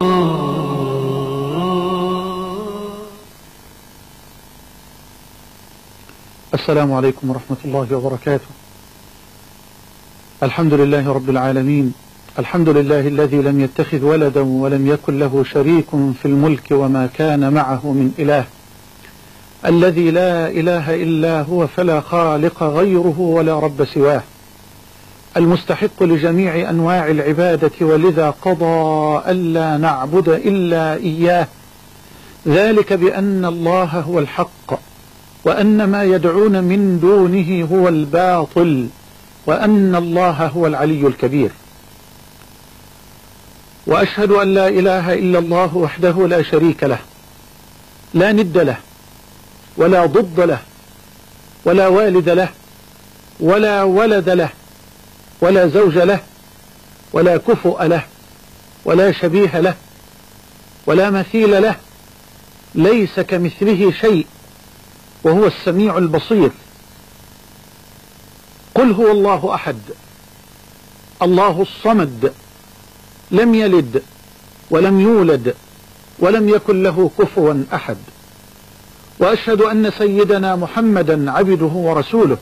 السلام عليكم ورحمة الله وبركاته. الحمد لله رب العالمين، الحمد لله الذي لم يتخذ ولدا ولم يكن له شريك في الملك وما كان معه من إله، الذي لا إله إلا هو فلا خالق غيره ولا رب سواه، المستحق لجميع أنواع العبادة، ولذا قضى ألا نعبد إلا إياه، ذلك بأن الله هو الحق وأن ما يدعون من دونه هو الباطل وأن الله هو العلي الكبير. وأشهد أن لا إله إلا الله وحده لا شريك له، لا ند له ولا ضد له ولا والد له ولا ولد له ولا زوج له ولا كفؤ له ولا شبيه له ولا مثيل له، ليس كمثله شيء وهو السميع البصير. قل هو الله أحد الله الصمد، لم يلد ولم يولد ولم يكن له كفوا أحد. وأشهد أن سيدنا محمدا عبده ورسوله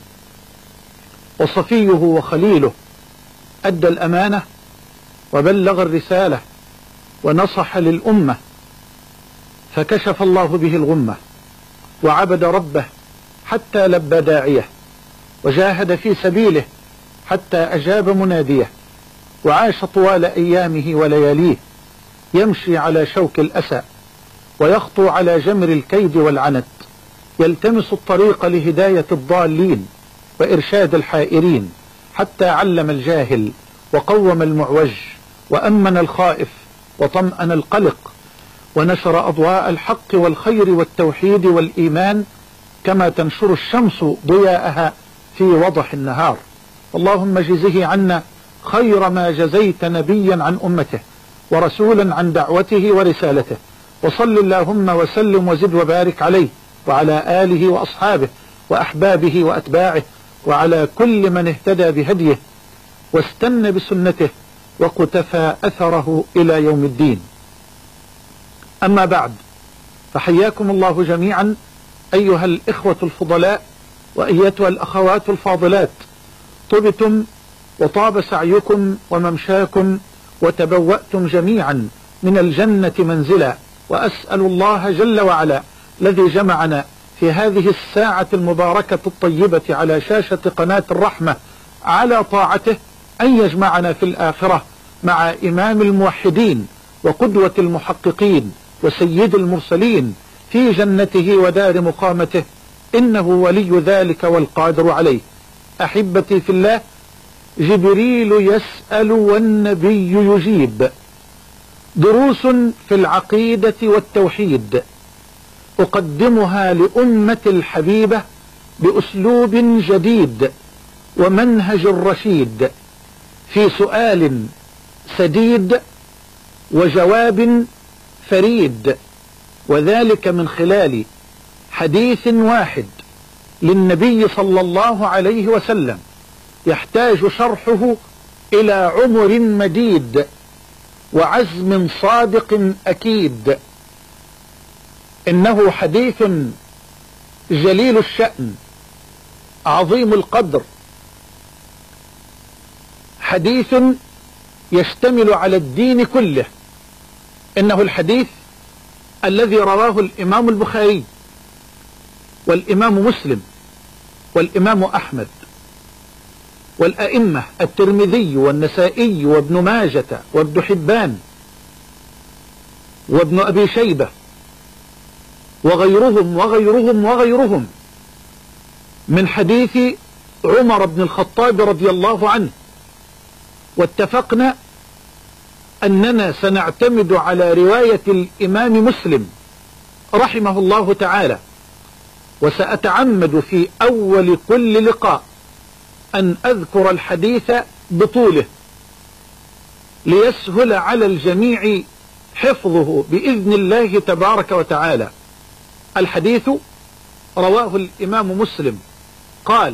وصفيه وخليله، أدى الأمانة وبلغ الرسالة ونصح للأمة، فكشف الله به الغمة وعبد ربه حتى لبى داعيه، وجاهد في سبيله حتى أجاب مناديه، وعاش طوال أيامه ولياليه يمشي على شوك الأسى ويخطو على جمر الكيد والعنت، يلتمس الطريق لهداية الضالين وإرشاد الحائرين، حتى علم الجاهل وقوم المعوج وأمن الخائف وطمأن القلق، ونشر أضواء الحق والخير والتوحيد والإيمان كما تنشر الشمس ضياءها في وضح النهار. اللهم جزه عنا خير ما جزيت نبيا عن أمته ورسولا عن دعوته ورسالته، وصل اللهم وسلم وزد وبارك عليه وعلى آله وأصحابه وأحبابه وأتباعه وعلى كل من اهتدى بهديه واستنى بسنته وقتفى أثره إلى يوم الدين. أما بعد، فحياكم الله جميعا أيها الإخوة الفضلاء وأيتها الأخوات الفاضلات، طبتم وطاب سعيكم وممشاكم وتبوأتم جميعا من الجنة منزلا، وأسأل الله جل وعلا الذي جمعنا في هذه الساعة المباركة الطيبة على شاشة قناة الرحمة على طاعته أن يجمعنا في الآخرة مع إمام الموحدين وقدوة المحققين وسيد المرسلين في جنته ودار مقامته، إنه ولي ذلك والقادر عليه. أحبتي في الله، جبريل يسأل والنبي يجيب، دروس في العقيدة والتوحيد أقدمها لأمة الحبيبة بأسلوب جديد ومنهج رشيد، في سؤال سديد وجواب فريد، وذلك من خلال حديث واحد للنبي صلى الله عليه وسلم يحتاج شرحه إلى عمر مديد وعزم صادق أكيد. إنه حديث جليل الشأن عظيم القدر، حديث يشتمل على الدين كله. إنه الحديث الذي رواه الإمام البخاري والإمام مسلم والإمام أحمد والأئمة الترمذي والنسائي وابن ماجة وابن حبان وابن أبي شيبة وغيرهم من حديث عمر بن الخطاب رضي الله عنه. واتفقنا أننا سنعتمد على رواية الإمام مسلم رحمه الله تعالى، وسأتعمد في أول كل لقاء أن أذكر الحديث بطوله ليسهل على الجميع حفظه بإذن الله تبارك وتعالى. الحديث رواه الإمام مسلم قال: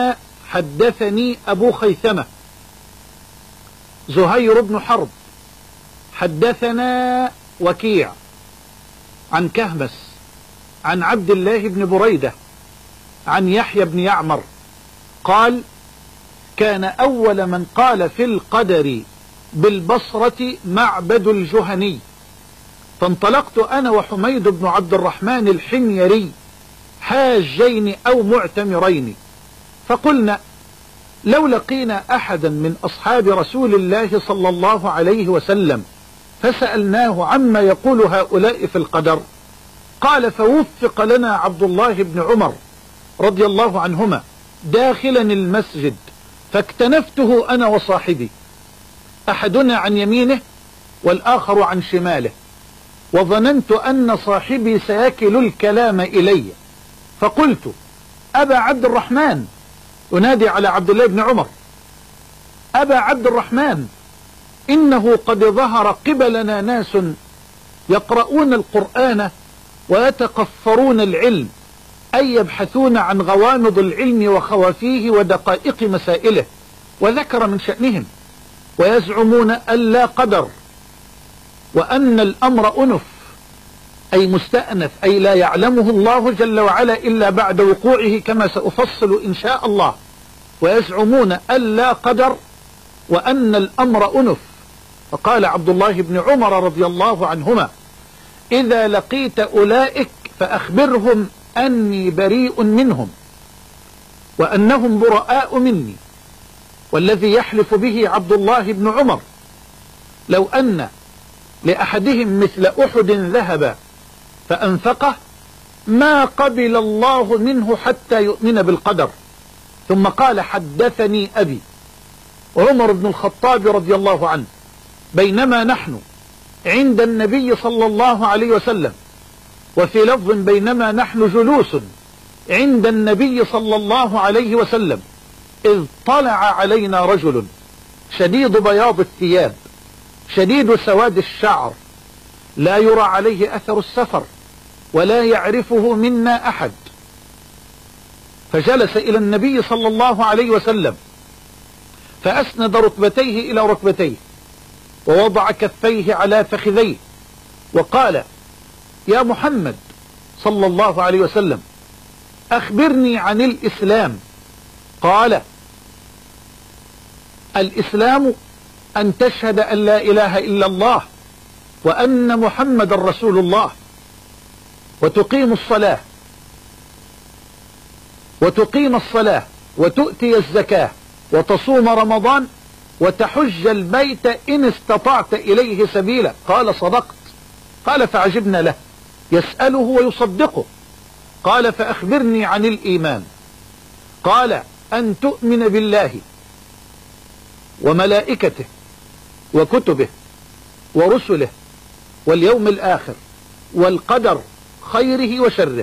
حدثني أبو خيثمة زهير بن حرب حدثنا وكيع عن كهمس عن عبد الله بن بريدة عن يحيى بن يعمر قال: كان أول من قال في القدر بالبصرة معبد الجهني، فانطلقت أنا وحميد بن عبد الرحمن الحميري حاجين أو معتمرين، فقلنا: لو لقينا أحدا من أصحاب رسول الله صلى الله عليه وسلم فسألناه عما يقول هؤلاء في القدر، قال: فوفق لنا عبد الله بن عمر رضي الله عنهما داخلا المسجد، فاكتنفته أنا وصاحبي، أحدنا عن يمينه والآخر عن شماله، وظننت أن صاحبي سيكل الكلام إلي، فقلت: أبا عبد الرحمن، أنادي على عبد الله بن عمر: أبا عبد الرحمن، إنه قد ظهر قبلنا ناس يقرؤون القرآن ويتقفرون العلم، أي يبحثون عن غوامض العلم وخوافيه ودقائق مسائله، وذكر من شأنهم، ويزعمون أن لا قدر، وأن الأمر أنف، أي مستأنف، أي لا يعلمه الله جل وعلا إلا بعد وقوعه كما سأفصل إن شاء الله، ويزعمون أن لا قدر وأن الأمر أنف. فقال عبد الله بن عمر رضي الله عنهما: إذا لقيت أولئك فأخبرهم أني بريء منهم وأنهم براء مني، والذي يحلف به عبد الله بن عمر لو أن لأحدهم مثل أحد ذهب فأنفقه ما قبل الله منه حتى يؤمن بالقدر. ثم قال: حدثني أبي عمر بن الخطاب رضي الله عنه بينما نحن عند النبي صلى الله عليه وسلم، وفي لفظ بينما نحن جلوس عند النبي صلى الله عليه وسلم، إذ طلع علينا رجل شديد بياض الثياب شديد سواد الشعر، لا يرى عليه أثر السفر ولا يعرفه منا أحد، فجلس إلى النبي صلى الله عليه وسلم فأسند ركبتيه إلى ركبتيه ووضع كفيه على فخذيه وقال: يا محمد صلى الله عليه وسلم، أخبرني عن الإسلام. قال: الإسلام أن تشهد أن لا إله إلا الله وأن محمد رسول الله، وتقيم الصلاة وتؤتي الزكاة وتصوم رمضان وتحج البيت إن استطعت إليه سبيلا. قال: صدقت. قال: فعجبنا له، يسأله ويصدقه. قال: فأخبرني عن الإيمان. قال: أن تؤمن بالله وملائكته وكتبه ورسله واليوم الآخر والقدر خيره وشره.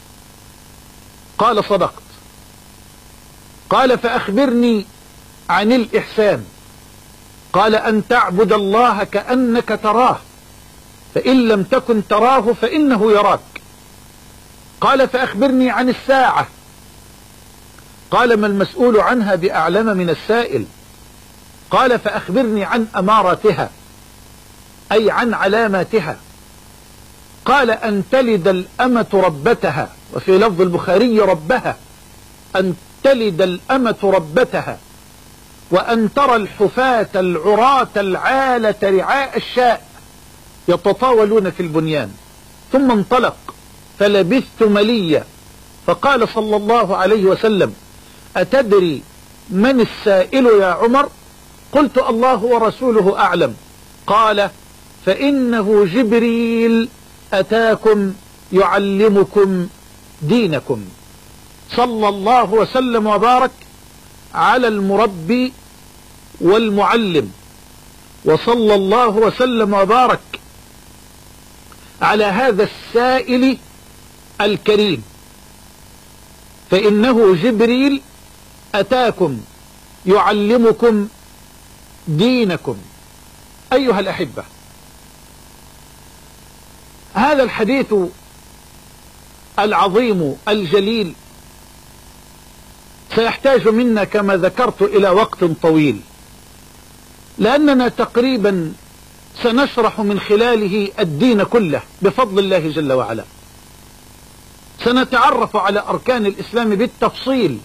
قال: صدقت. قال: فأخبرني عن الإحسان. قال: أن تعبد الله كأنك تراه، فإن لم تكن تراه فإنه يراك. قال: فأخبرني عن الساعة. قال: ما المسؤول عنها بأعلم من السائل. قال: فأخبرني عن أماراتها، أي عن علاماتها. قال: أن تلد الأمة ربتها، وفي لفظ البخاري ربها، أن تلد الأمة ربتها، وأن ترى الحفاة العراة العالة رعاء الشاء يتطاولون في البنيان. ثم انطلق فلبثت مليا، فقال صلى الله عليه وسلم: أتدري من السائل يا عمر؟ قلت: الله ورسوله أعلم. قال: فإنه جبريل أتاكم يعلمكم دينكم. صلى الله وسلم وبارك على المربي والمعلم، وصلى الله وسلم وبارك على هذا السائل الكريم، فإنه جبريل أتاكم يعلمكم دينكم. أيها الأحبة، هذا الحديث العظيم الجليل سيحتاج منا كما ذكرت إلى وقت طويل، لأننا تقريبا سنشرح من خلاله الدين كله بفضل الله جل وعلا. سنتعرف على أركان الإسلام بالتفصيل،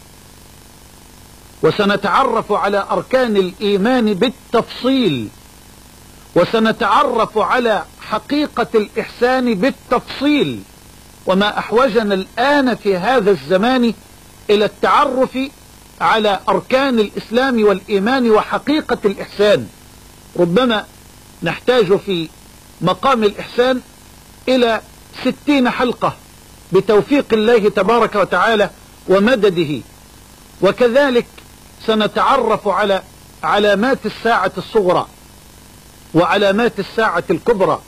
وسنتعرف على أركان الإيمان بالتفصيل، وسنتعرف على حقيقة الإحسان بالتفصيل. وما أحوجنا الآن في هذا الزمان إلى التعرف على أركان الإسلام والإيمان وحقيقة الإحسان. ربما نحتاج في مقام الإحسان إلى 60 حلقة بتوفيق الله تبارك وتعالى ومدده. وكذلك سنتعرف على علامات الساعة الصغرى وعلامات الساعة الكبرى،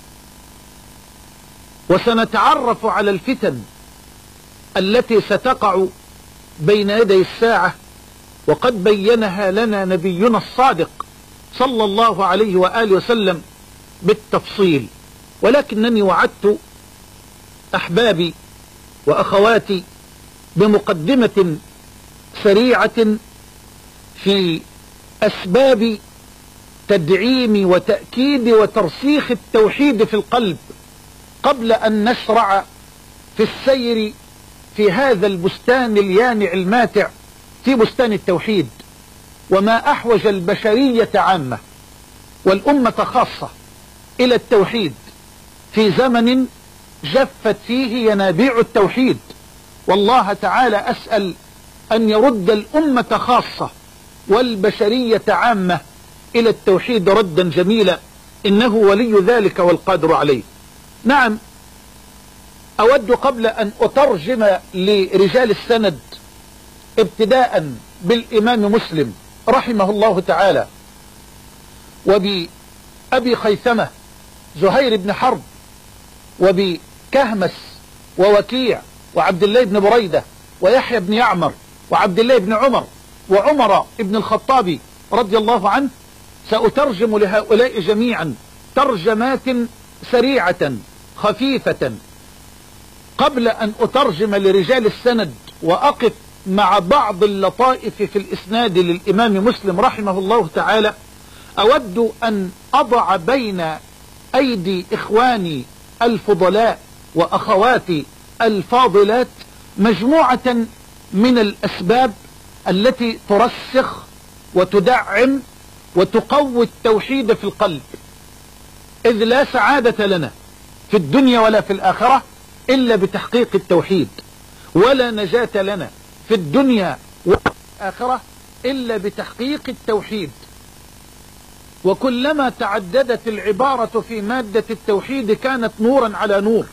وسنتعرف على الفتن التي ستقع بين يدي الساعة، وقد بينها لنا نبينا الصادق صلى الله عليه وآله وسلم بالتفصيل. ولكنني وعدت أحبابي وأخواتي بمقدمة سريعة في أسباب تدعيم وتأكيد وترسيخ التوحيد في القلب قبل أن نشرع في السير في هذا البستان اليانع الماتع، في بستان التوحيد. وما أحوج البشرية عامة والأمة خاصة إلى التوحيد في زمن جفت فيه ينابيع التوحيد. والله تعالى أسأل أن يرد الأمة خاصة والبشرية عامة إلى التوحيد ردا جميلا، إنه ولي ذلك والقادر عليه. نعم، أود قبل أن أترجم لرجال السند ابتداء بالإمام مسلم رحمه الله تعالى، وبأبي خيثمة زهير بن حرب، وبكهمس ووكيع وعبد الله بن بريدة ويحيى بن يعمر وعبد الله بن عمر وعمر بن الخطاب رضي الله عنه، سأترجم لهؤلاء جميعا ترجمات سريعة خفيفة قبل أن أترجم لرجال السند وأقف مع بعض اللطائف في الإسناد للإمام مسلم رحمه الله تعالى. أود أن أضع بين أيدي إخواني الفضلاء وأخواتي الفاضلات مجموعة من الأسباب التي ترسخ وتدعم وتقوي التوحيد في القلب، إذ لا سعادة لنا في الدنيا ولا في الآخرة إلا بتحقيق التوحيد، ولا نجاة لنا في الدنيا والآخرة إلا بتحقيق التوحيد. وكلما تعددت العبارة في مادة التوحيد كانت نورا على نور.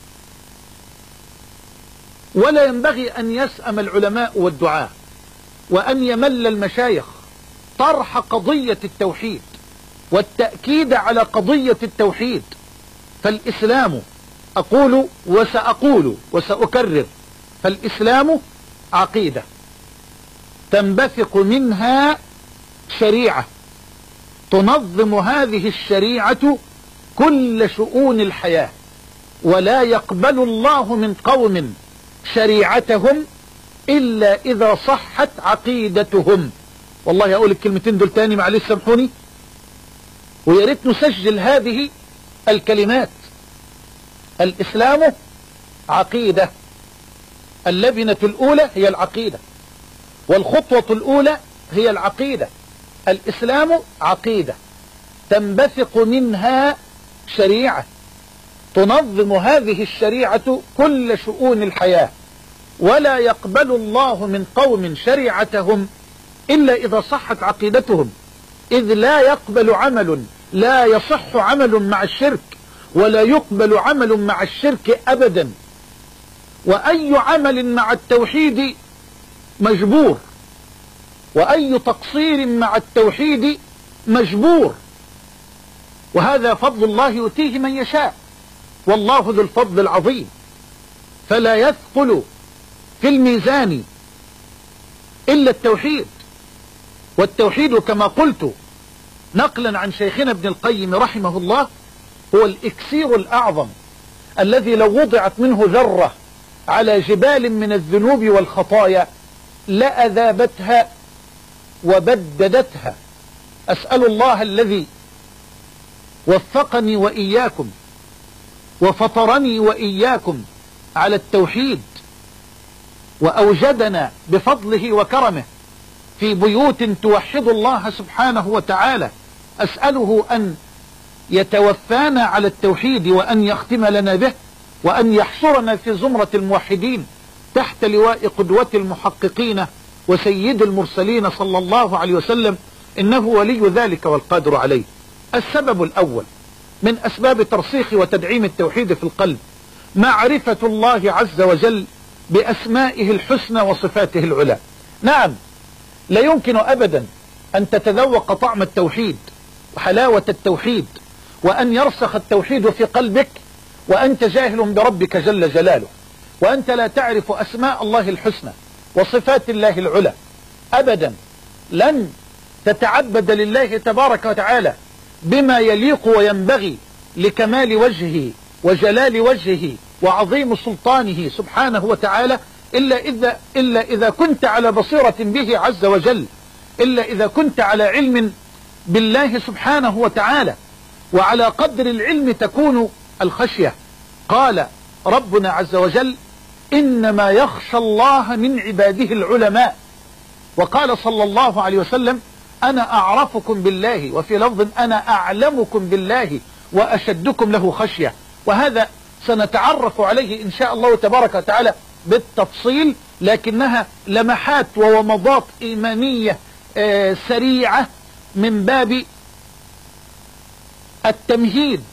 ولا ينبغي أن يسأم العلماء والدعاة وأن يمل المشايخ طرح قضية التوحيد والتأكيد على قضية التوحيد. فالإسلام، أقول وسأقول وسأكرر، فالإسلام عقيدة تنبثق منها شريعة تنظم هذه الشريعة كل شؤون الحياة، ولا يقبل الله من قوم شريعتهم إلا إذا صحت عقيدتهم. والله أقول الكلمتين دول تاني، معلش سامحوني، ويا ريت نسجل هذه الكلمات. الإسلام عقيدة، اللبنة الأولى هي العقيدة، والخطوة الأولى هي العقيدة. الإسلام عقيدة تنبثق منها شريعة تنظم هذه الشريعة كل شؤون الحياة، ولا يقبل الله من قوم شريعتهم إلا إذا صحت عقيدتهم، إذ لا يقبل عمل، لا يصح عمل مع الشرك، ولا يقبل عمل مع الشرك أبدا. وأي عمل مع التوحيد مجبور، وأي تقصير مع التوحيد مجبور، وهذا فضل الله يؤتيه من يشاء، والله ذو الفضل العظيم. فلا يثقل في الميزان إلا التوحيد. والتوحيد كما قلت نقلا عن شيخنا ابن القيم رحمه الله هو الإكسير الأعظم الذي لو وضعت منه ذرة على جبال من الذنوب والخطايا وفقني وإياكم وفطرني وإياكم على التوحيد، وأوجدنا بفضله وكرمه في بيوت توحد الله سبحانه وتعالى. أسأله أن يتوفانا على التوحيد، وأن يختم لنا به، وأن يحشرنا في زمرة الموحدين تحت لواء قدوة المحققين وسيد المرسلين صلى الله عليه وسلم، إنه ولي ذلك والقادر عليه. السبب الأول من أسباب ترسيخ وتدعيم التوحيد في القلب معرفة الله عز وجل بأسمائه الحسنى وصفاته العلى. نعم، لا يمكن أبدا أن تتذوق طعم التوحيد وحلاوة التوحيد وأن يرسخ التوحيد في قلبك وأنت جاهل بربك جل جلاله، وأنت لا تعرف أسماء الله الحسنى وصفات الله العلى أبدا. لن تتعبد لله تبارك وتعالى بما يليق وينبغي لكمال وجهه وجلال وجهه وعظيم سلطانه سبحانه وتعالى إلا إذا كنت على بصيرة به عز وجل، إلا إذا كنت على علم بالله سبحانه وتعالى، وعلى قدر العلم تكون الخشية. قال ربنا عز وجل: إنما يخشى الله من عباده العلماء. وقال صلى الله عليه وسلم: أنا أعرفكم بالله، وفي لفظ: أنا أعلمكم بالله وأشدكم له خشية. وهذا سنتعرف عليه إن شاء الله تبارك وتعالى بالتفصيل، لكنها لمحات وومضات إيمانية سريعة من باب التمهيد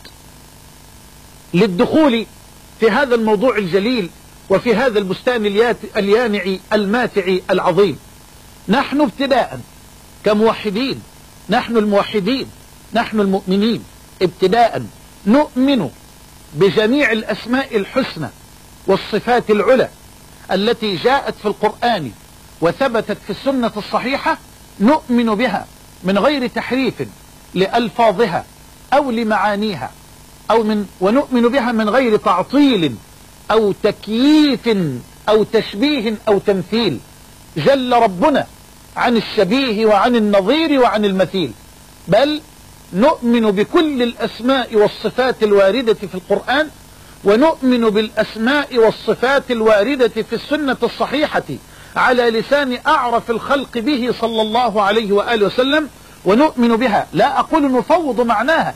للدخول في هذا الموضوع الجليل وفي هذا البستان اليانع الماتع العظيم. نحن ابتداء كموحدين، نحن الموحدين، نحن المؤمنين ابتداء نؤمن بجميع الأسماء الحسنى والصفات العلى التي جاءت في القرآن وثبتت في السنة الصحيحة، نؤمن بها من غير تحريف لألفاظها أو لمعانيها ونؤمن بها من غير تعطيل أو تكييف أو تشبيه أو تمثيل. جل ربنا عن الشبيه وعن النظير وعن المثيل، بل نؤمن بكل الأسماء والصفات الواردة في القرآن، ونؤمن بالأسماء والصفات الواردة في السنة الصحيحة على لسان أعرف الخلق به صلى الله عليه وآله وسلم، ونؤمن بها. لا أقول نفوض معناها،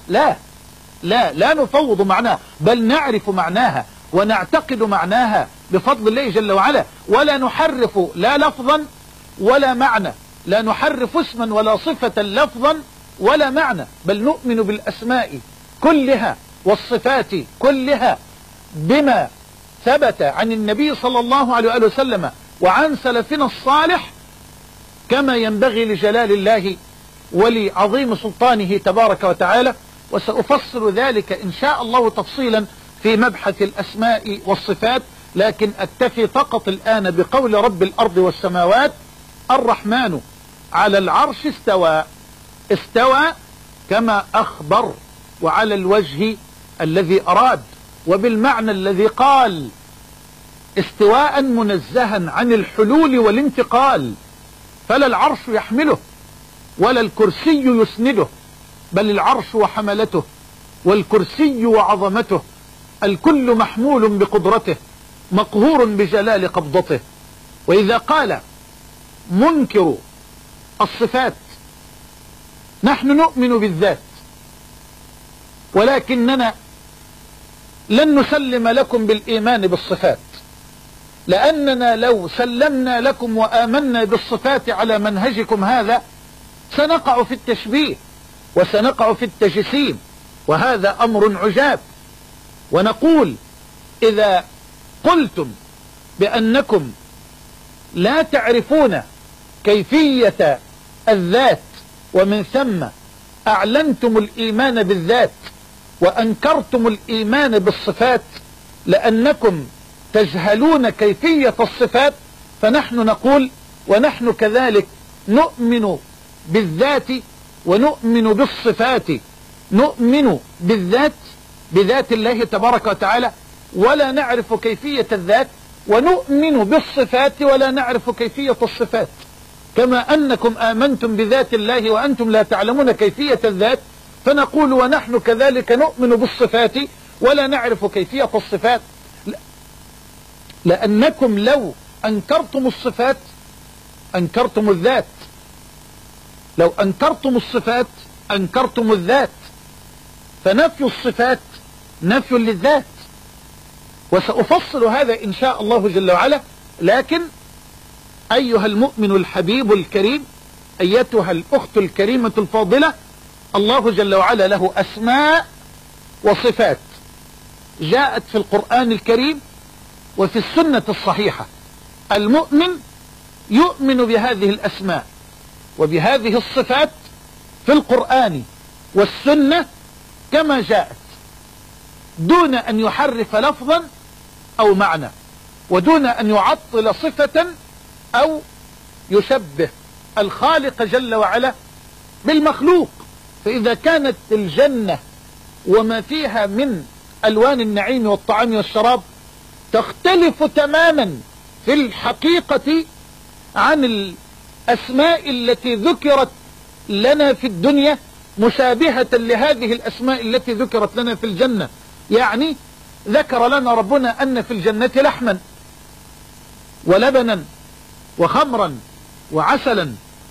لا نفوض معناها، بل نعرف معناها ونعتقد معناها بفضل الله جل وعلا، ولا نحرف لا لفظا ولا معنى، لا نحرف اسما ولا صفة لفظا ولا معنى، بل نؤمن بالأسماء كلها والصفات كلها بما ثبت عن النبي صلى الله عليه وآله وسلم وعن سلفنا الصالح كما ينبغي لجلال الله ولعظيم سلطانه تبارك وتعالى. وسأفصل ذلك إن شاء الله تفصيلا في مبحث الأسماء والصفات، لكن أكتفي فقط الآن بقول رب الأرض والسماوات: الرحمن على العرش استوى كما أخبر، وعلى الوجه الذي أراد، وبالمعنى الذي قال، استواء منزها عن الحلول والانتقال، فلا العرش يحمله ولا الكرسي يسنده، بل العرش وحملته والكرسي وعظمته، الكل محمول بقدرته مقهور بجلال قبضته. وإذا قال منكر الصفات: نحن نؤمن بالذات، ولكننا لن نسلم لكم بالإيمان بالصفات، لأننا لو سلمنا لكم وآمنا بالصفات على منهجكم هذا سنقع في التشبيه وسنقع في التجسيم، وهذا أمر عجاب. ونقول: إذا قلتم بأنكم لا تعرفون كيفية الذات، ومن ثم أعلنتم الإيمان بالذات وأنكرتم الإيمان بالصفات لأنكم تجهلون كيفية الصفات، فنحن نقول: ونحن كذلك نؤمن بالذات ونؤمن بالصفات. نؤمن بالذات بذات الله تبارك وتعالى ولا نعرف كيفية الذات، ونؤمن بالصفات ولا نعرف كيفية الصفات. كما أنكم آمنتم بذات الله وأنتم لا تعلمون كيفية الذات، فنقول ونحن كذلك نؤمن بالصفات ولا نعرف كيفية الصفات. لأنكم لو أنكرتم الصفات أنكرتم الذات، لو أنكرتم الصفات أنكرتم الذات، فنفي الصفات نفي للذات. وسأفصل هذا إن شاء الله جل وعلا. لكن أيها المؤمن الحبيب الكريم، أيتها الأخت الكريمة الفاضلة، الله جل وعلا له أسماء وصفات جاءت في القرآن الكريم وفي السنة الصحيحة. المؤمن يؤمن بهذه الأسماء وبهذه الصفات في القرآن والسنة كما جاءت، دون أن يحرف لفظا أو معنى، ودون أن يعطل صفة أو يشبه الخالق جل وعلا بالمخلوق. فإذا كانت الجنة وما فيها من ألوان النعيم والطعام والشراب تختلف تماما في الحقيقة عن الأسماء التي ذكرت لنا في الدنيا، مشابهة لهذه الأسماء التي ذكرت لنا في الجنة. يعني ذكر لنا ربنا أن في الجنة لحما ولبنا وخمرا وعسلا،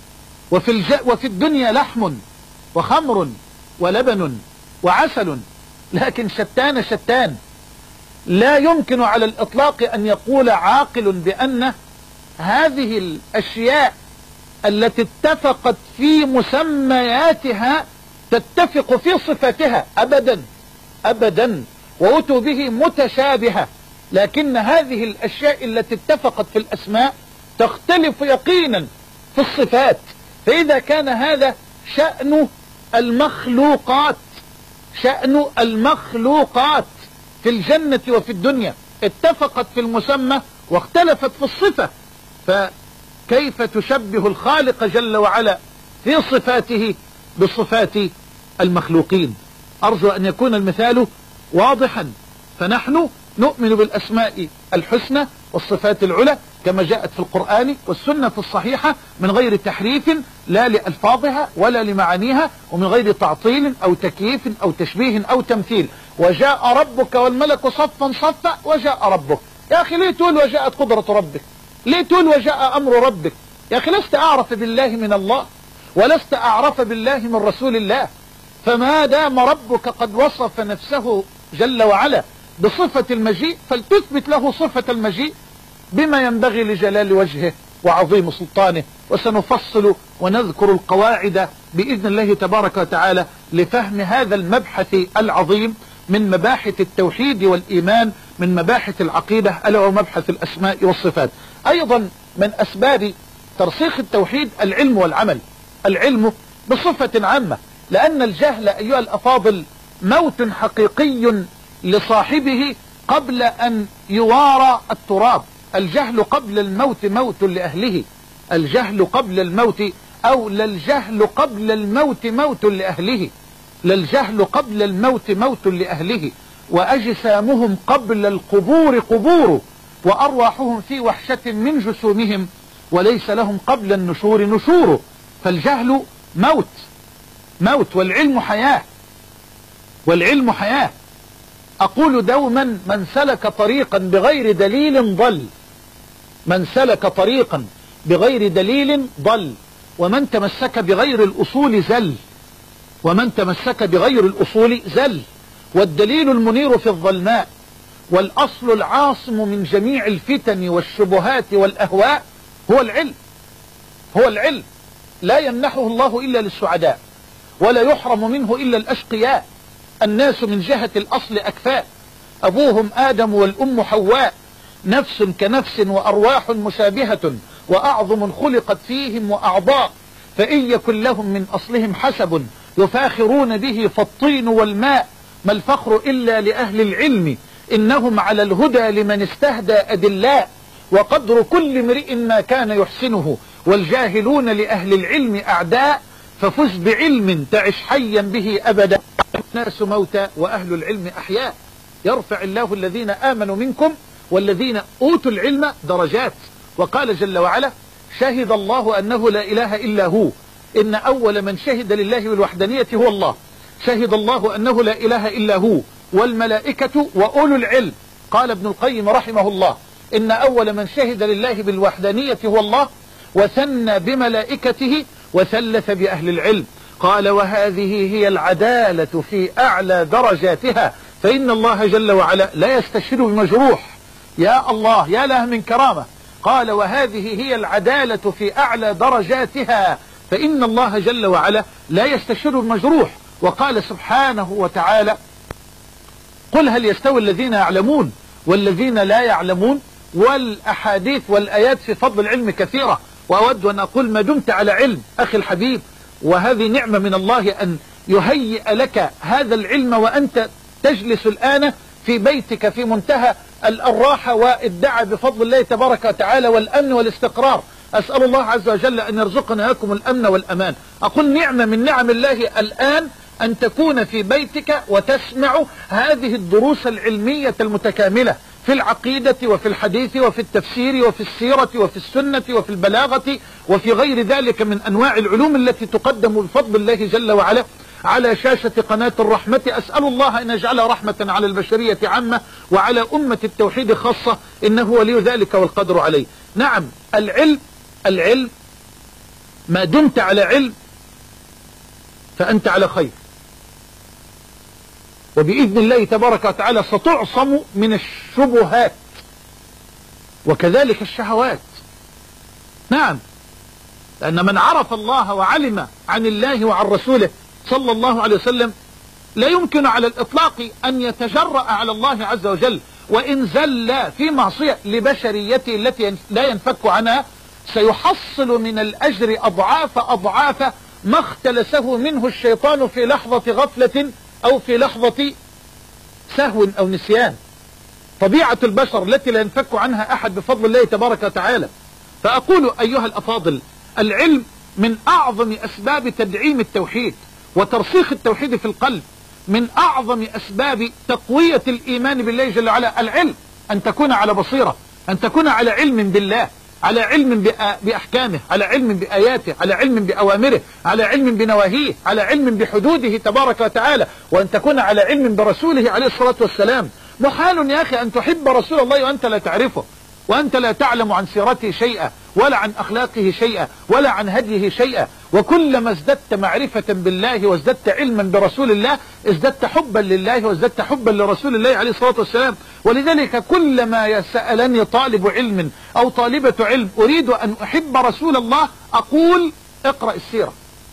وفي الدنيا لحم وخمر ولبن وعسل، لكن شتان شتان. لا يمكن على الإطلاق أن يقول عاقل بأن هذه الأشياء التي اتفقت في مسمياتها تتفق في صفاتها، أبدا أبدا، وأتوا به متشابهة. لكن هذه الأشياء التي اتفقت في الأسماء تختلف يقينا في الصفات. فإذا كان هذا شأن المخلوقات، شأن المخلوقات في الجنة وفي الدنيا اتفقت في المسمى واختلفت في الصفة، فكيف تشبه الخالق جل وعلا في صفاته بصفات المخلوقين؟ أرجو أن يكون المثال واضحا. فنحن نؤمن بالأسماء الحسنى والصفات العلى كما جاءت في القرآن والسنة الصحيحة، من غير تحريف لا لألفاظها ولا لمعانيها، ومن غير تعطيل أو تكييف أو تشبيه أو تمثيل. وجاء ربك والملك صفا صفا وجاء ربك. يا أخي ليه تقول وجاءت قدرة ربك؟ ليه تقول وجاء أمر ربك؟ يا أخي لست أعرف بالله من الله، ولست أعرف بالله من رسول الله. فما دام ربك قد وصف نفسه جل وعلا بصفة المجيء فلتثبت له صفة المجيء بما ينبغي لجلال وجهه وعظيم سلطانه. وسنفصل ونذكر القواعد بإذن الله تبارك وتعالى لفهم هذا المبحث العظيم من مباحث التوحيد والإيمان، من مباحث العقيدة، ألا ومبحث الأسماء والصفات. أيضا من أسباب ترسيخ التوحيد العلم والعمل، العلم بصفة عامة، لأن الجهل أيها الأفاضل موت حقيقي لصاحبه قبل أن يوارى التراب. الجهل قبل الموت موت لأهله، الجهل قبل الموت، أو للجهل قبل الموت موت لأهله، للجهل قبل الموت موت لأهله، وأجسامهم قبل القبور قبور، وأرواحهم في وحشة من جسومهم، وليس لهم قبل النشور نشور. فالجهل موت، موت، والعلم حياة، والعلم حياة. أقول دوما من سلك طريقا بغير دليل ضل، من سلك طريقا بغير دليل ضل، ومن تمسك بغير الأصول زل، ومن تمسك بغير الأصول زل. والدليل المنير في الظلماء، والأصل العاصم من جميع الفتن والشبهات والأهواء هو العلم، هو العلم. لا يمنحه الله إلا للسعداء، ولا يحرم منه إلا الأشقياء. الناس من جهة الأصل أكفاء، أبوهم آدم والأم حواء، نفس كنفس وأرواح مشابهة، وأعظم خلقت فيهم وأعضاء. فإن يكن لهم من أصلهم حسب يفاخرون به فالطين والماء، ما الفخر إلا لأهل العلم، إنهم على الهدى لمن استهدى أدلاء. وقدر كل امرئ ما كان يحسنه، والجاهلون لأهل العلم أعداء. ففز بعلم تعش حيا به أبدا، الناس موتى وأهل العلم أحياء. يرفع الله الذين آمنوا منكم والذين أوتوا العلم درجات. وقال جل وعلا شهد الله أنه لا إله إلا هو، إن أول من شهد لله بالوحدانية هو الله. شهد الله أنه لا إله إلا هو والملائكة وأولو العلم. قال ابن القيم رحمه الله إن أول من شهد لله بالوحدانية هو الله، وثنى بملائكته وثلث بأهل العلم. قال وهذه هي العدالة في أعلى درجاتها، فإن الله جل وعلا لا يستشهد بمجروح. يا الله يا له من كرامة. قال وهذه هي العدالة في أعلى درجاتها، فإن الله جل وعلا لا يستشهد بمجروح. وقال سبحانه وتعالى قل هل يستوي الذين يعلمون والذين لا يعلمون. والأحاديث والآيات في فضل العلم كثيرة، وأود أن أقول ما دمت على علم أخي الحبيب، وهذه نعمة من الله أن يهيئ لك هذا العلم وأنت تجلس الآن في بيتك في منتهى الراحة والدعاء بفضل الله تبارك وتعالى والأمن والاستقرار. أسأل الله عز وجل أن يرزقنا لكم الأمن والأمان. أقول نعمة من نعم الله الآن أن تكون في بيتك وتسمع هذه الدروس العلمية المتكاملة في العقيدة وفي الحديث وفي التفسير وفي السيرة وفي السنة وفي البلاغة وفي غير ذلك من أنواع العلوم التي تقدم بفضل الله جل وعلا على شاشة قناة الرحمة. أسأل الله أن يجعلها رحمة على البشرية عامة وعلى أمة التوحيد خاصة، إنه ولي ذلك والقدر عليه. نعم العلم ما دمت على علم فأنت على خير، وبإذن الله تبارك وتعالى ستعصم من الشبهات وكذلك الشهوات. نعم، لأن من عرف الله وعلم عن الله وعن رسوله صلى الله عليه وسلم لا يمكن على الإطلاق أن يتجرأ على الله عز وجل، وإن زل في معصية لبشريته التي لا ينفك عنها سيحصل من الأجر أضعاف ما اختلسه منه الشيطان في لحظة غفلة أو في لحظة سهو أو نسيان. طبيعة البشر التي لا ينفك عنها أحد بفضل الله تبارك وتعالى. فأقول أيها الأفاضل، العلم من أعظم أسباب تدعيم التوحيد وترسيخ التوحيد في القلب، من أعظم أسباب تقوية الإيمان بالله جل وعلا. العلم أن تكون على بصيرة، أن تكون على علم بالله، على علم بأحكامه، على علم بآياته، على علم بأوامره، على علم بنواهيه، على علم بحدوده تبارك وتعالى، وأن تكون على علم برسوله عليه الصلاة والسلام. محال يا أخي أن تحب رسول الله وأنت لا تعرفه، وأنت لا تعلم عن سيرته شيئا ولا عن أخلاقه شيئا ولا عن هديه شيئا. وكلما ازددت معرفة بالله وازددت علما برسول الله ازددت حبا لله وازددت حبا لرسول الله عليه الصلاة والسلام. ولذلك كلما يسألني طالب علم أو طالبة علم أريد أن أحب رسول الله أقول اقرأ السيرة،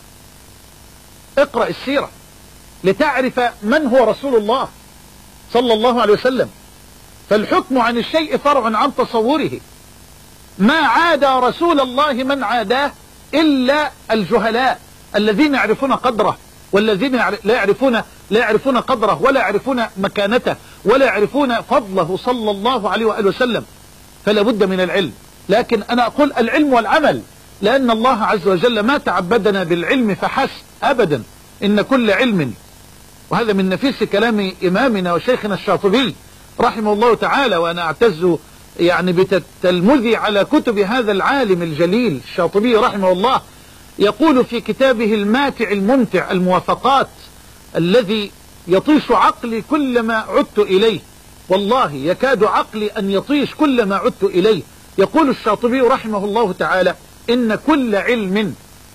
اقرأ السيرة لتعرف من هو رسول الله صلى الله عليه وسلم. فالحكم عن الشيء فرع عن تصوره. ما عادى رسول الله من عاداه إلا الجهلاء الذين يعرفون قدره، والذين لا يعرفون قدره ولا يعرفون مكانته ولا يعرفون فضله صلى الله عليه وآله وسلم. فلا بد من العلم، لكن أنا أقول العلم والعمل، لأن الله عز وجل ما تعبدنا بالعلم فحسب أبدا. إن كل علم، وهذا من نفيس كلام إمامنا وشيخنا الشاطبي رحمه الله تعالى، وأنا أعتز يعني بتلمذي على كتب هذا العالم الجليل الشاطبي رحمه الله. يقول في كتابه الماتع الممتع الموافقات الذي يطيش عقلي كلما عدت إليه، والله يكاد عقلي أن يطيش كلما عدت إليه. يقول الشاطبي رحمه الله تعالى إن كل علم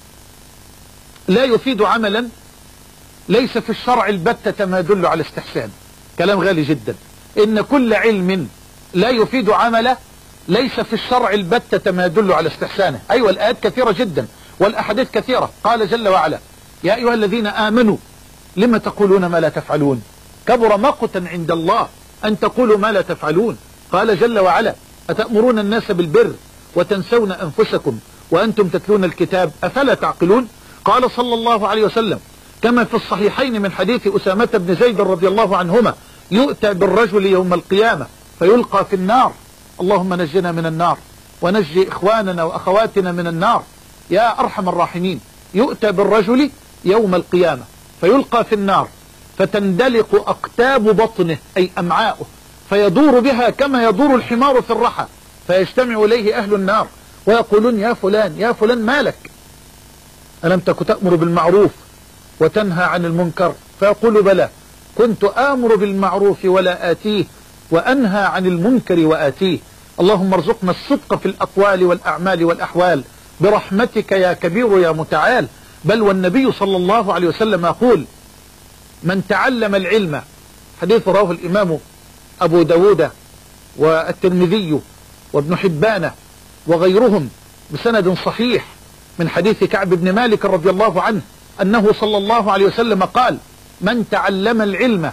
لا يفيد عملا ليس في الشرع البتة ما يدل على استحسان. كلام غالي جدا. إن كل علم لا يفيد عمله ليس في الشرع البتة ما يدل على استحسانه. أيوة، الآيات كثيرة جدا والأحاديث كثيرة. قال جل وعلا يا أيها الذين آمنوا لم تقولون ما لا تفعلون كبر مقتا عند الله أن تقولوا ما لا تفعلون. قال جل وعلا أتأمرون الناس بالبر وتنسون أنفسكم وأنتم تتلون الكتاب أفلا تعقلون. قال صلى الله عليه وسلم كما في الصحيحين من حديث أسامة بن زيد رضي الله عنهما يؤتى بالرجل يوم القيامة فيلقى في النار، اللهم نجنا من النار ونجي إخواننا وأخواتنا من النار يا أرحم الراحمين. يؤتى بالرجل يوم القيامة فيلقى في النار فتندلق أقتاب بطنه أي أمعاؤه فيدور بها كما يدور الحمار في الرحى، فيجتمع إليه أهل النار ويقولون يا فلان يا فلان مالك، ألم تك تأمر بالمعروف وتنهى عن المنكر؟ فيقول بلى، كنت آمر بالمعروف ولا آتيه، وأنهى عن المنكر وآتيه. اللهم ارزقنا الصدق في الأقوال والأعمال والأحوال برحمتك يا كبير يا متعال. بل والنبي صلى الله عليه وسلم يقول: من تعلم العلم، حديث رواه الإمام أبو داود والترمذي وابن حبان وغيرهم بسند صحيح من حديث كعب بن مالك رضي الله عنه أنه صلى الله عليه وسلم قال: من تعلم العلم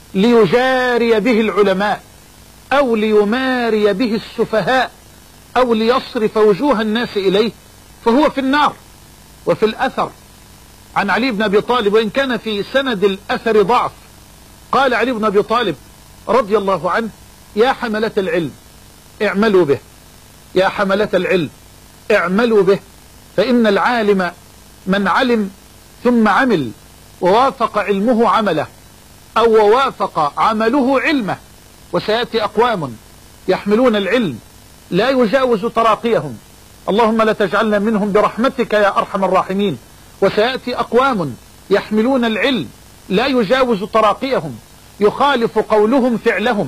ليجاري به العلماء أو ليماري به السفهاء أو ليصرف وجوه الناس إليه فهو في النار. وفي الأثر عن علي بن أبي طالب، وإن كان في سند الأثر ضعف، قال علي بن أبي طالب رضي الله عنه: يا حملة العلم اعملوا به، يا حملة العلم اعملوا به، فإن العالم من علم ثم عمل ووافق علمه عمله، أو ووافق عمله علمه. وسيأتي أقوام يحملون العلم لا يجاوز تراقيهم، اللهم لا تجعلنا منهم برحمتك يا أرحم الراحمين. وسيأتي أقوام يحملون العلم لا يجاوز تراقيهم، يخالف قولهم فعلهم،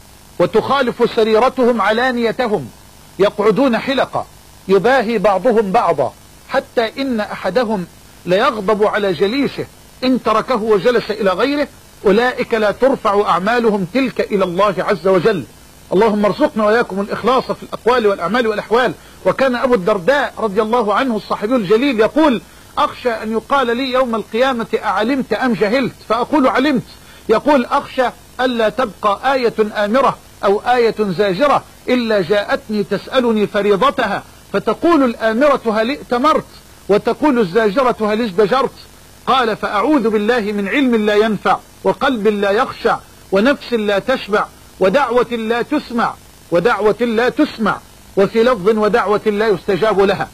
وتخالف سريرتهم علانيتهم، يقعدون حلقة يباهي بعضهم بعضا، حتى إن أحدهم ليغضب على جليسه إن تركه وجلس إلى غيره. أولئك لا ترفع أعمالهم تلك إلى الله عز وجل. اللهم ارزقنا وإياكم الإخلاص في الأقوال والأعمال والأحوال. وكان أبو الدرداء رضي الله عنه الصحابي الجليل يقول: أخشى أن يقال لي يوم القيامة أعلمت أم جهلت؟ فأقول علمت. يقول: أخشى ألا تبقى آية آمرة أو آية زاجرة إلا جاءتني تسألني فريضتها، فتقول الآمرة هل ائتمرت، وتقول الزاجرة هل ازدجرت. قال: فأعوذ بالله من علم لا ينفع، وقلب لا يخشع، ونفس لا تشبع، ودعوة لا تسمع، ودعوة لا تسمع، وفي لفظ ودعوة لا يستجاب لها.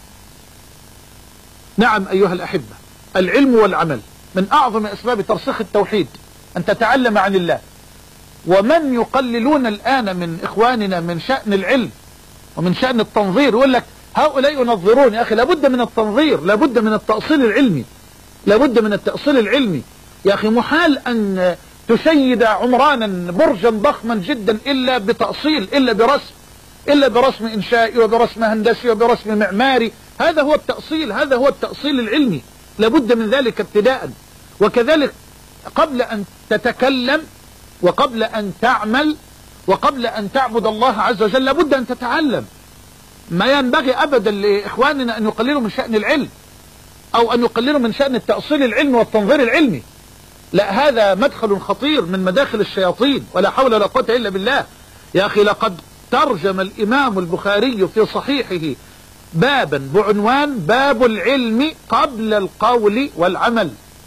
نعم أيها الأحبة، العلم والعمل من أعظم أسباب ترسيخ التوحيد، أن تتعلم عن الله. ومن يقللون الآن من إخواننا من شأن العلم ومن شأن التنظير، يقول لك هؤلاء ينظرون. يا أخي لابد من التنظير، لابد من التأصيل العلمي، لابد من التأصيل العلمي. يا أخي محال أن تشيد عمرانا برجا ضخما جدا إلا بتأصيل، إلا برسم إنشائي وبرسم هندسي وبرسم معماري. هذا هو التأصيل، هذا هو التأصيل العلمي، لابد من ذلك ابتداء. وكذلك قبل أن تتكلم وقبل أن تعمل وقبل أن تعبد الله عز وجل لابد أن تتعلم. ما ينبغي أبدا لإخواننا أن يقللوا من شأن العلم أو أن يقللوا من شأن التأصيل العلمي والتنظير العلمي. لا، هذا مدخل خطير من مداخل الشياطين، ولا حول ولا قوة إلا بالله. يا أخي لقد ترجم الإمام البخاري في صحيحه بابا بعنوان: باب العلم قبل القول والعمل.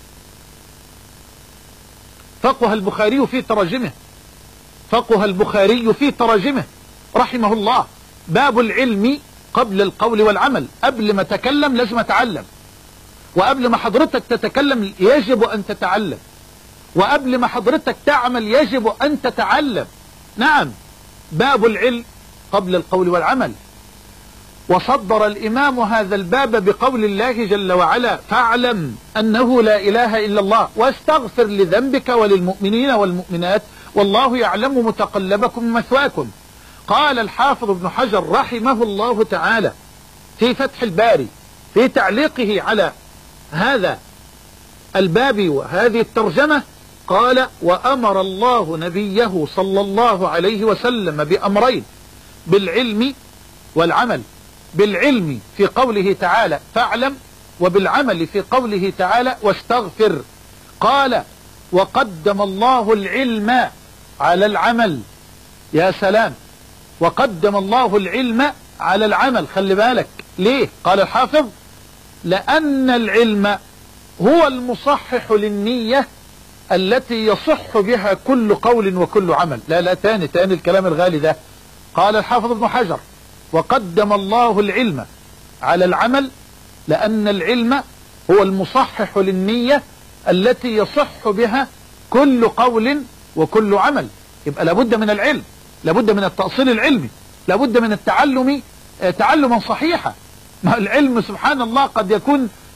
فقه البخاري في تراجمه، فقه البخاري في تراجمه رحمه الله: باب العلم قبل القول والعمل. قبل ما تكلم لازم أتعلم، وقبل ما حضرتك تتكلم يجب أن تتعلم، وقبل ما حضرتك تعمل يجب أن تتعلم. نعم، باب العلم قبل القول والعمل. وصدر الإمام هذا الباب بقول الله جل وعلا: فاعلم أنه لا إله إلا الله واستغفر لذنبك وللمؤمنين والمؤمنات والله يعلم متقلبكم ومثواكم. قال الحافظ ابن حجر رحمه الله تعالى في فتح الباري في تعليقه على هذا الباب وهذه الترجمة، قال: وأمر الله نبيه صلى الله عليه وسلم بأمرين: بالعلم والعمل. بالعلم في قوله تعالى: فاعلم، وبالعمل في قوله تعالى: واستغفر. قال: وقدم الله العلم على العمل. يا سلام، وقدم الله العلم على العمل. خلي بالك ليه؟ قال الحافظ: لأن العلم هو المصحح للنية التي يصح بها كل قول وكل عمل. لا تاني الكلام الغالي ده. قال الحافظ ابن حجر: وقدم الله العلم على العمل لأن العلم هو المصحح للنية التي يصح بها كل قول وكل عمل. يبقى لابد من العلم، لابد من التأصيل العلمي، لابد من التعلم تعلما صحيحا. العلم سبحان الله قد يكون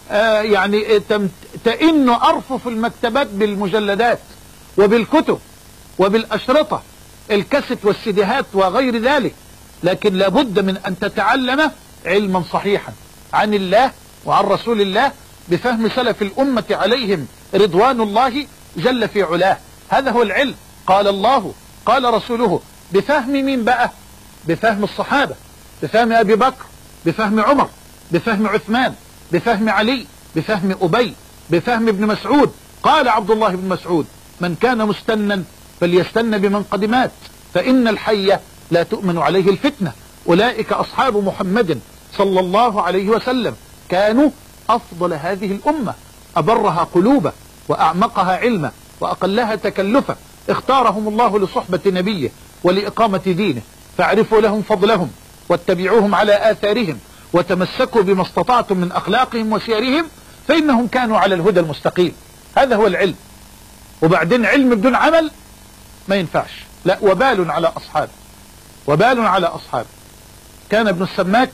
يعني تئن أرفف المكتبات بالمجلدات وبالكتب وبالأشرطة الكاسيت والسيديهات وغير ذلك، لكن لابد من أن تتعلم علما صحيحا عن الله وعن رسول الله بفهم سلف الأمة عليهم رضوان الله جل في علاه. هذا هو العلم. قال الله قال رسوله، بفهم مين بقى؟ بفهم الصحابة، بفهم أبي بكر، بفهم عمر، بفهم عثمان، بفهم علي، بفهم أبي، بفهم ابن مسعود. قال عبد الله بن مسعود: من كان مستنا فليستن بمن قد مات، فإن الحي لا تؤمن عليه الفتنة. أولئك أصحاب محمد صلى الله عليه وسلم، كانوا أفضل هذه الأمة، أبرها قلوبا وأعمقها علما وأقلها تكلفا. اختارهم الله لصحبة نبيه ولإقامة دينه، فاعرفوا لهم فضلهم واتبعوهم على آثارهم وتمسكوا بما استطعتم من أخلاقهم وسيرهم، فإنهم كانوا على الهدى المستقيم. هذا هو العلم. وبعدين علم بدون عمل ما ينفعش، لا، وبال على أصحابه، وبال على أصحابه. كان ابن السماك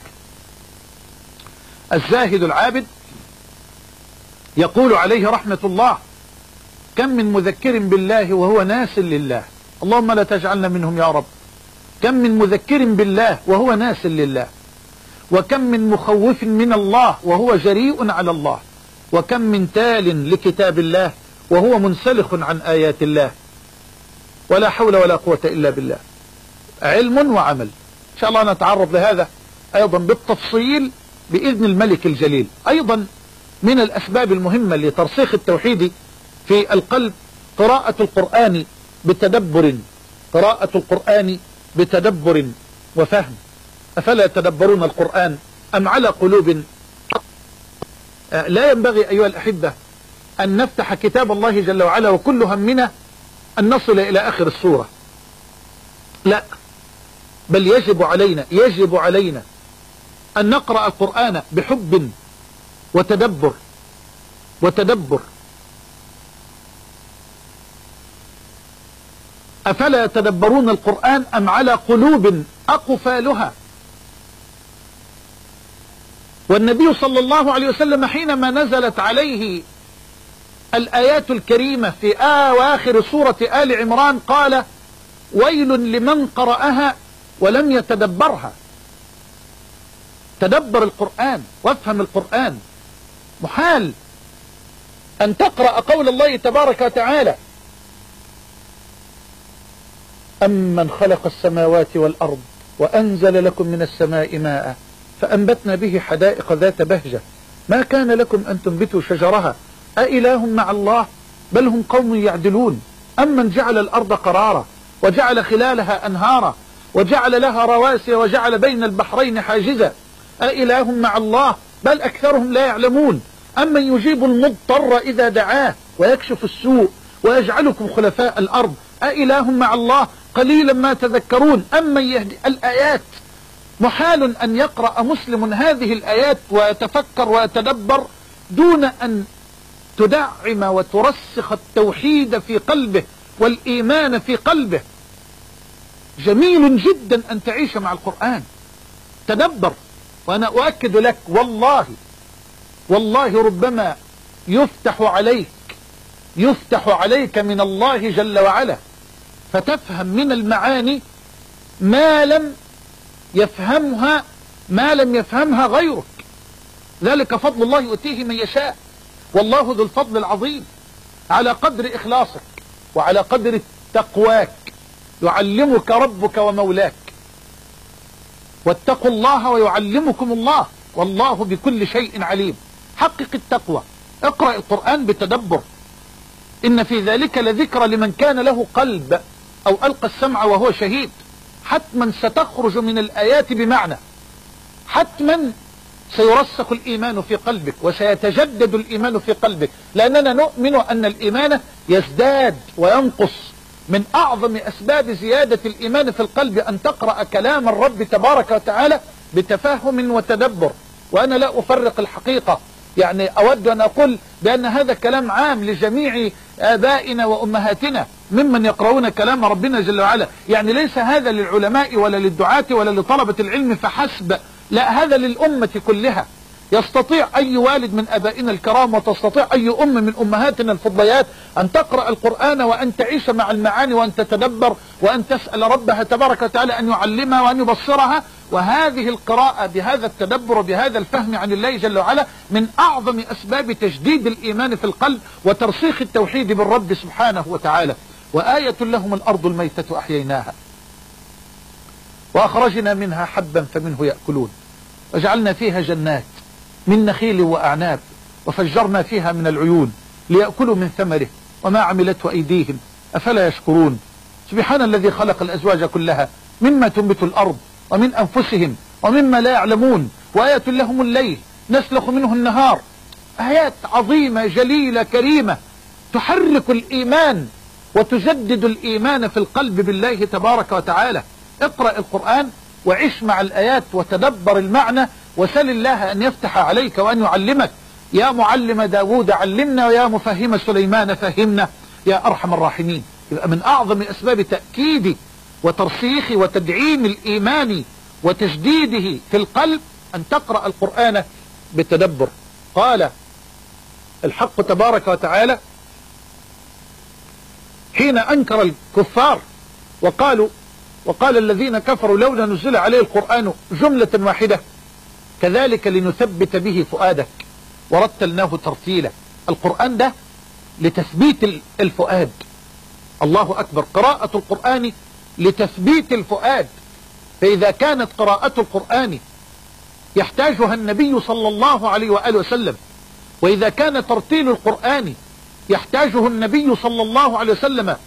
الزاهد العابد يقول عليه رحمة الله: كم من مذكر بالله وهو ناس لله، اللهم لا تجعلنا منهم يا رب. كم من مذكر بالله وهو ناس لله، وكم من مخوف من الله وهو جريء على الله، وكم من تال لكتاب الله وهو منسلخ عن آيات الله. ولا حول ولا قوة إلا بالله. علم وعمل. إن شاء الله نتعرض لهذا أيضا بالتفصيل بإذن الملك الجليل. أيضا من الأسباب المهمة لترسيخ التوحيد في القلب قراءة القرآن بتدبر، قراءة القرآن بتدبر وفهم. أفلا يتدبرون القرآن أم على قلوب؟ لا ينبغي أيها الأحبة أن نفتح كتاب الله جل وعلا وكل همنا أن نصل إلى آخر السورة، لا، بل يجب علينا أن نقرأ القرآن بحب وتدبر. أفلا يتدبرون القرآن أم على قلوب أقفالها؟ والنبي صلى الله عليه وسلم حينما نزلت عليه الآيات الكريمة في آخر سورة آل عمران قال: ويل لمن قرأها ولم يتدبرها. تدبر القرآن وافهم القرآن. محال أن تقرأ قول الله تبارك وتعالى: أمن خلق السماوات والأرض وأنزل لكم من السماء ماء فأنبتنا به حدائق ذات بهجة ما كان لكم أن تنبتوا شجرها أإله مع الله بل هم قوم يعدلون. أمن جعل الأرض قرارا وجعل خلالها أنهارا وجعل لها رواسي وجعل بين البحرين حاجزا أإله مع الله بل أكثرهم لا يعلمون. أمن يجيب المضطر إذا دعاه ويكشف السوء ويجعلكم خلفاء الأرض أإله مع الله قليلا ما تذكرون. أمن يهدي الآيات. محال أن يقرأ مسلم هذه الآيات ويتفكر ويتدبر دون أن تدعم وترسخ التوحيد في قلبه والإيمان في قلبه. جميل جدا أن تعيش مع القرآن. تدبر. وأنا أؤكد لك والله ربما يفتح عليك من الله جل وعلا فتفهم من المعاني ما لم يفهمها غيرك. ذلك فضل الله يؤتيه من يشاء، والله ذو الفضل العظيم. على قدر إخلاصك وعلى قدر تقواك يعلمك ربك ومولاك. واتقوا الله ويعلمكم الله والله بكل شيء عليم. حقق التقوى. اقرأ القرآن بتدبر. إن في ذلك لذكرى لمن كان له قلب أو ألقى السمع وهو شهيد. حتما ستخرج من الآيات بمعنى، حتما سيرسخ الإيمان في قلبك وسيتجدد الإيمان في قلبك، لأننا نؤمن أن الإيمان يزداد وينقص. من أعظم أسباب زيادة الإيمان في القلب أن تقرأ كلام الرب تبارك وتعالى بتفاهم وتدبر. وأنا لا أفرق الحقيقة، يعني أود أن أقول بأن هذا كلام عام لجميع آبائنا وأمهاتنا ممن يقرؤون كلام ربنا جل وعلا. يعني ليس هذا للعلماء ولا للدعاة ولا لطلبة العلم فحسب، لا، هذا للأمة كلها. يستطيع أي والد من أبائنا الكرام وتستطيع أي أم من أمهاتنا الفضليات أن تقرأ القرآن وأن تعيش مع المعاني وأن تتدبر وأن تسأل ربها تبارك وتعالى أن يعلمها وأن يبصرها. وهذه القراءة بهذا التدبر وبهذا الفهم عن الله جل وعلا من أعظم أسباب تجديد الإيمان في القلب وترسيخ التوحيد بالرب سبحانه وتعالى. وآية لهم الأرض الميتة أحييناها وأخرجنا منها حبا فمنه يأكلون وجعلنا فيها جنات من نخيل وأعناب وفجرنا فيها من العيون ليأكلوا من ثمره وما عملته أيديهم أفلا يشكرون. سبحان الذي خلق الأزواج كلها مما تنبت الأرض ومن أنفسهم ومما لا يعلمون. وآية لهم الليل نسلخ منه النهار. آيات عظيمة جليلة كريمة تحرك الإيمان وتجدد الإيمان في القلب بالله تبارك وتعالى. اقرأ القرآن وعش مع الآيات وتدبر المعنى وسل الله أن يفتح عليك وأن يعلمك. يا معلم داود علمنا ويا مفهم سليمان فهمنا يا أرحم الراحمين. يبقى من أعظم أسباب تأكيد وترسيخ وتدعيم الإيمان وتجديده في القلب أن تقرأ القرآن بالتدبر. قال الحق تبارك وتعالى حين أنكر الكفار وقال الذين كفروا لولا نزل عليه القرآن جملة واحدة كذلك لنثبت به فؤادك ورتلناه ترتيلا. القرآن ده لتثبيت الفؤاد. الله أكبر. قراءة القرآن لتثبيت الفؤاد. فإذا كانت قراءة القرآن يحتاجها النبي صلى الله عليه وآله وسلم، وإذا كان ترتيل القرآن يحتاجه النبي صلى الله عليه وسلم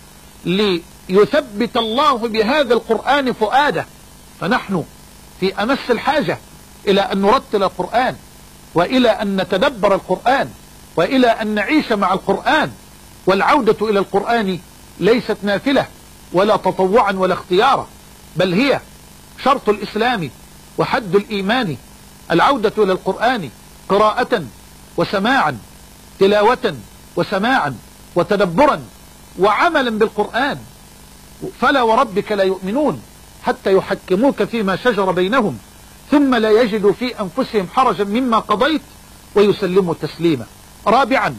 ليثبت الله بهذا القرآن فؤاده، فنحن في أمس الحاجة إلى أن نرتل القرآن وإلى أن نتدبر القرآن وإلى أن نعيش مع القرآن. والعودة إلى القرآن ليست نافلة ولا تطوعا ولا اختيارا، بل هي شرط الإسلام وحد الإيمان. العودة إلى القرآن قراءة وسماعا، تلاوة وسماعا وتدبرا وعملا بالقرآن. فلا وربك لا يؤمنون حتى يحكموك فيما شجر بينهم ثم لا يجدوا في أنفسهم حرجا مما قضيت ويسلموا تسليما. رابعا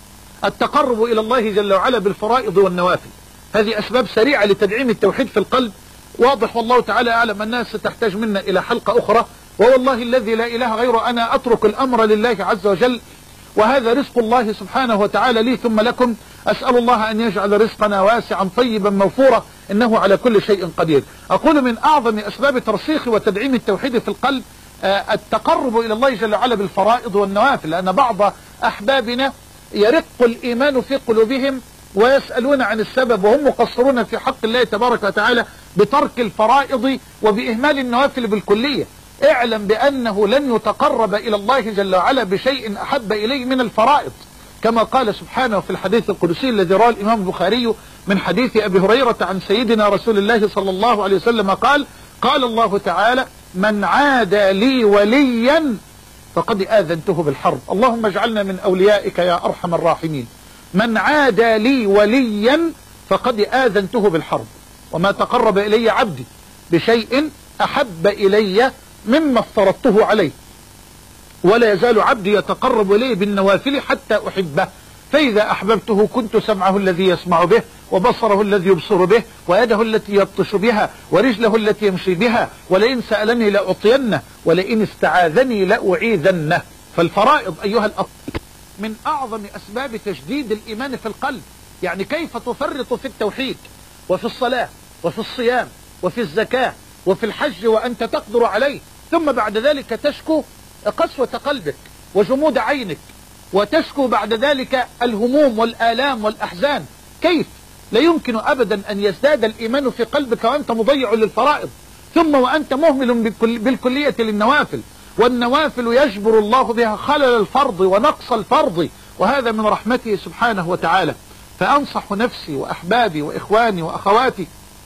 التقرب إلى الله جل وعلا بالفرائض والنوافل. هذه أسباب سريعة لتدعيم التوحيد في القلب. واضح والله تعالى أعلم الناس ستحتاج منا إلى حلقة أخرى، ووالله الذي لا إله غيره أنا أترك الأمر لله عز وجل، وهذا رزق الله سبحانه وتعالى لي ثم لكم. أسأل الله أن يجعل رزقنا واسعا طيبا موفورا إنه على كل شيء قدير. أقول من أعظم أسباب ترسيخ وتدعيم التوحيد في القلب التقرب إلى الله جل وعلا بالفرائض والنوافل، لأن بعض أحبابنا يرق الإيمان في قلوبهم ويسألون عن السبب وهم مقصرون في حق الله تبارك وتعالى بترك الفرائض وبإهمال النوافل بالكلية. اعلم بأنه لن يتقرب إلى الله جل وعلا بشيء أحب إليه من الفرائض، كما قال سبحانه في الحديث القدسي الذي رواه الإمام البخاري من حديث أبي هريرة عن سيدنا رسول الله صلى الله عليه وسلم قال الله تعالى: من عادى لي وليا فقد آذنته بالحرب. اللهم اجعلنا من أوليائك يا أرحم الراحمين. من عادى لي وليا فقد آذنته بالحرب، وما تقرب إلي عبدي بشيء أحب إلي مما افترضته عليه، ولا يزال عبدي يتقرب إليه بالنوافل حتى أحبه، فإذا أحببته كنت سمعه الذي يسمع به وبصره الذي يبصر به ويده التي يبطش بها ورجله التي يمشي بها، ولئن سألني لأعطينه ولئن استعاذني لأعيذنه. فالفرائض أيها الأخوة من أعظم أسباب تجديد الإيمان في القلب. يعني كيف تفرط في التوحيد وفي الصلاة وفي الصيام وفي الزكاة وفي الحج وأنت تقدر عليه، ثم بعد ذلك تشكو قسوة قلبك وجمود عينك، وتشكو بعد ذلك الهموم والآلام والأحزان. كيف؟ لا يمكن أبدا أن يزداد الإيمان في قلبك وأنت مضيع للفرائض، ثم وأنت مهمل بالكلية للنوافل، والنوافل يجبر الله بها خلل الفرض ونقص الفرض، وهذا من رحمته سبحانه وتعالى. فأنصح نفسي وأحبابي وإخواني وأخواتي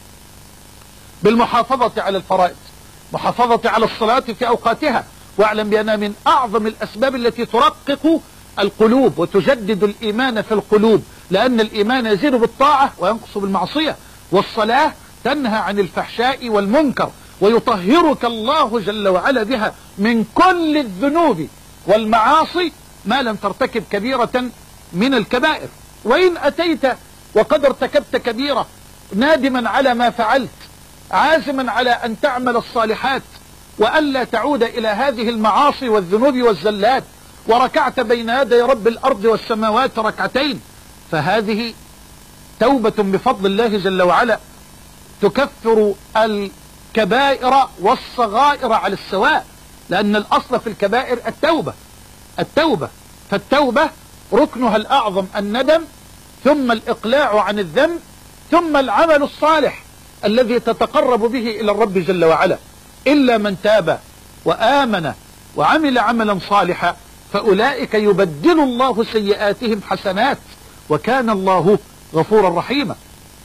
بالمحافظة على الفرائض، محافظة على الصلاة في أوقاتها، واعلم بأنها من أعظم الأسباب التي ترقق القلوب وتجدد الإيمان في القلوب، لأن الإيمان يزيد بالطاعة وينقص بالمعصية، والصلاة تنهى عن الفحشاء والمنكر ويطهرك الله جل وعلا بها من كل الذنوب والمعاصي ما لم ترتكب كبيرة من الكبائر. وإن أتيت وقد ارتكبت كبيرة نادما على ما فعلت عازما على أن تعمل الصالحات وألا تعود إلى هذه المعاصي والذنوب والزلات وركعت بين يدي رب الأرض والسماوات ركعتين، فهذه توبة بفضل الله جل وعلا تكفر الكبائر والصغائر على السواء، لأن الأصل في الكبائر التوبة فالتوبة ركنها الأعظم الندم، ثم الإقلاع عن الذنب، ثم العمل الصالح الذي تتقرب به إلى الرب جل وعلا. إلا من تاب وآمن وعمل عملا صالحا فأولئك يبدل الله سيئاتهم حسنات وكان الله غفورا رحيما.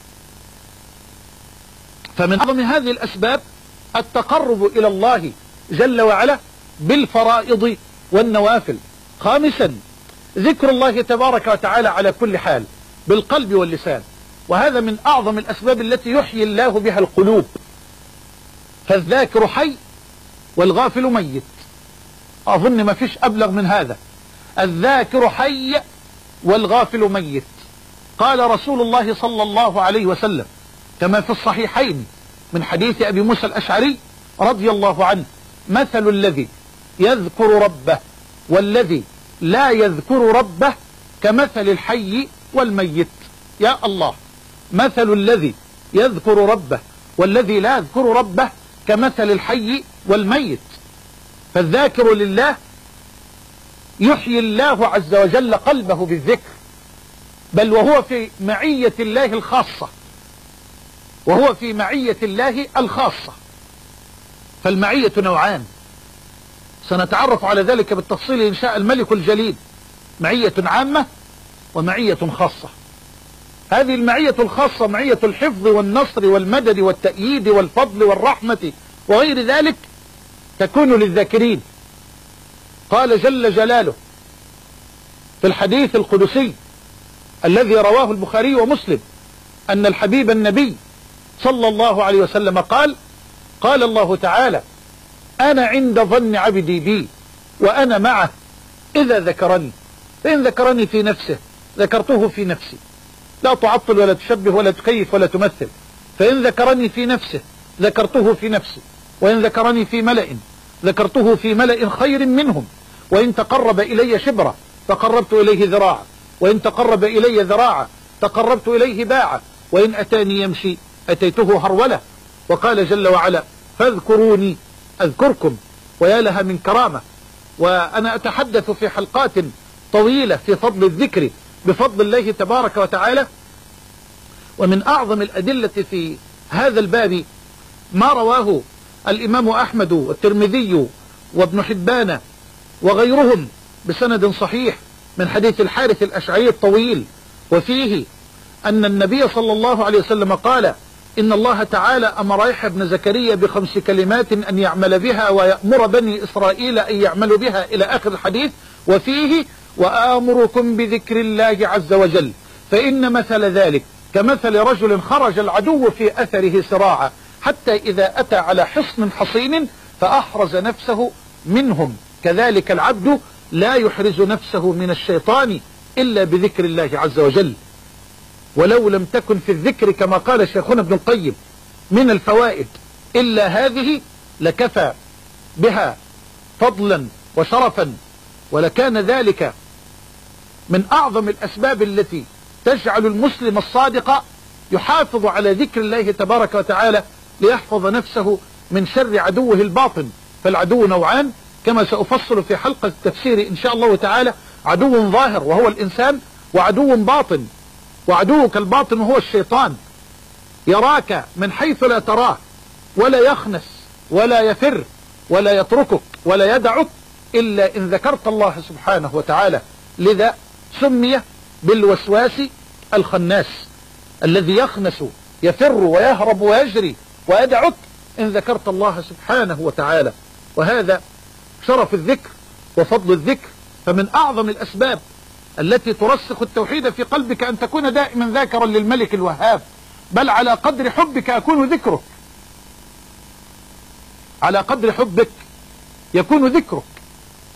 فمن أعظم هذه الأسباب التقرب إلى الله جل وعلا بالفرائض والنوافل. خامسا ذكر الله تبارك وتعالى على كل حال بالقلب واللسان، وهذا من أعظم الأسباب التي يحيي الله بها القلوب. فالذاكر حي والغافل ميت، أظن ما فيش أبلغ من هذا. الذاكر حي والغافل ميت. قال رسول الله صلى الله عليه وسلم كما في الصحيحين من حديث أبي موسى الأشعري رضي الله عنه: مثل الذي يذكر ربه والذي لا يذكر ربه كمثل الحي والميت. يا الله، مثل الذي يذكر ربه والذي لا يذكر ربه كمثل الحي والميت. فالذاكر لله يحيي الله عز وجل قلبه بالذكر، بل وهو في معية الله الخاصة، وهو في معية الله الخاصة. فالمعية نوعان، سنتعرف على ذلك بالتفصيل إن شاء الملك الجليل: معية عامة ومعية خاصة. هذه المعية الخاصة معية الحفظ والنصر والمدد والتأييد والفضل والرحمة وغير ذلك، تكون للذاكرين. قال جل جلاله في الحديث القدسي الذي رواه البخاري ومسلم أن الحبيب النبي صلى الله عليه وسلم قال الله تعالى: أنا عند ظن عبدي بي وأنا معه إذا ذكرني، فإن ذكرني في نفسه ذكرته في نفسي. لا تعطل ولا تشبه ولا تكيف ولا تمثل. فإن ذكرني في نفسه ذكرته في نفسي، وإن ذكرني في ملأ ذكرته في ملأ خير منهم، وإن تقرب إلي شبرا تقربت إليه ذراعا، وإن تقرب إلي ذراعا تقربت إليه باعا، وإن أتاني يمشي أتيته هرولة. وقال جل وعلا: فاذكروني أذكركم. ويا لها من كرامة. وأنا أتحدث في حلقات طويلة في فضل الذكر بفضل الله تبارك وتعالى. ومن أعظم الأدلة في هذا الباب ما رواه الإمام أحمد والترمذي وابن حبان وغيرهم بسند صحيح من حديث الحارث الأشعري الطويل، وفيه أن النبي صلى الله عليه وسلم قال: إن الله تعالى أمر يحيى بن زكريا ب5 كلمات أن يعمل بها ويأمر بني إسرائيل أن يعملوا بها إلى آخر الحديث. وفيه: وآمركم بذكر الله عز وجل، فإن مثل ذلك كمثل رجل خرج العدو في أثره سراعا حتى إذا أتى على حصن حصين فأحرز نفسه منهم، كذلك العبد لا يحرز نفسه من الشيطان إلا بذكر الله عز وجل. ولو لم تكن في الذكر كما قال شيخنا ابن القيم من الفوائد إلا هذه لكفى بها فضلا وشرفا، ولكان ذلك من أعظم الأسباب التي تجعل المسلم الصادق يحافظ على ذكر الله تبارك وتعالى ليحفظ نفسه من شر عدوه الباطن. فالعدو نوعان كما سأفصل في حلقة التفسير إن شاء الله تعالى: عدو ظاهر وهو الإنسان، وعدو باطن، وعدوك الباطن وهو الشيطان، يراك من حيث لا تراه ولا يخنس ولا يفر ولا يتركك ولا يدعك إلا إن ذكرت الله سبحانه وتعالى. لذا سمي بالوسواس الخناس الذي يخنس يفر ويهرب ويجري ويدعك إن ذكرت الله سبحانه وتعالى. وهذا شرف الذكر وفضل الذكر. فمن أعظم الأسباب التي ترسخ التوحيد في قلبك أن تكون دائما ذاكرا للملك الوهاب، بل على قدر حبك يكون ذكرك، على قدر حبك يكون ذكرك.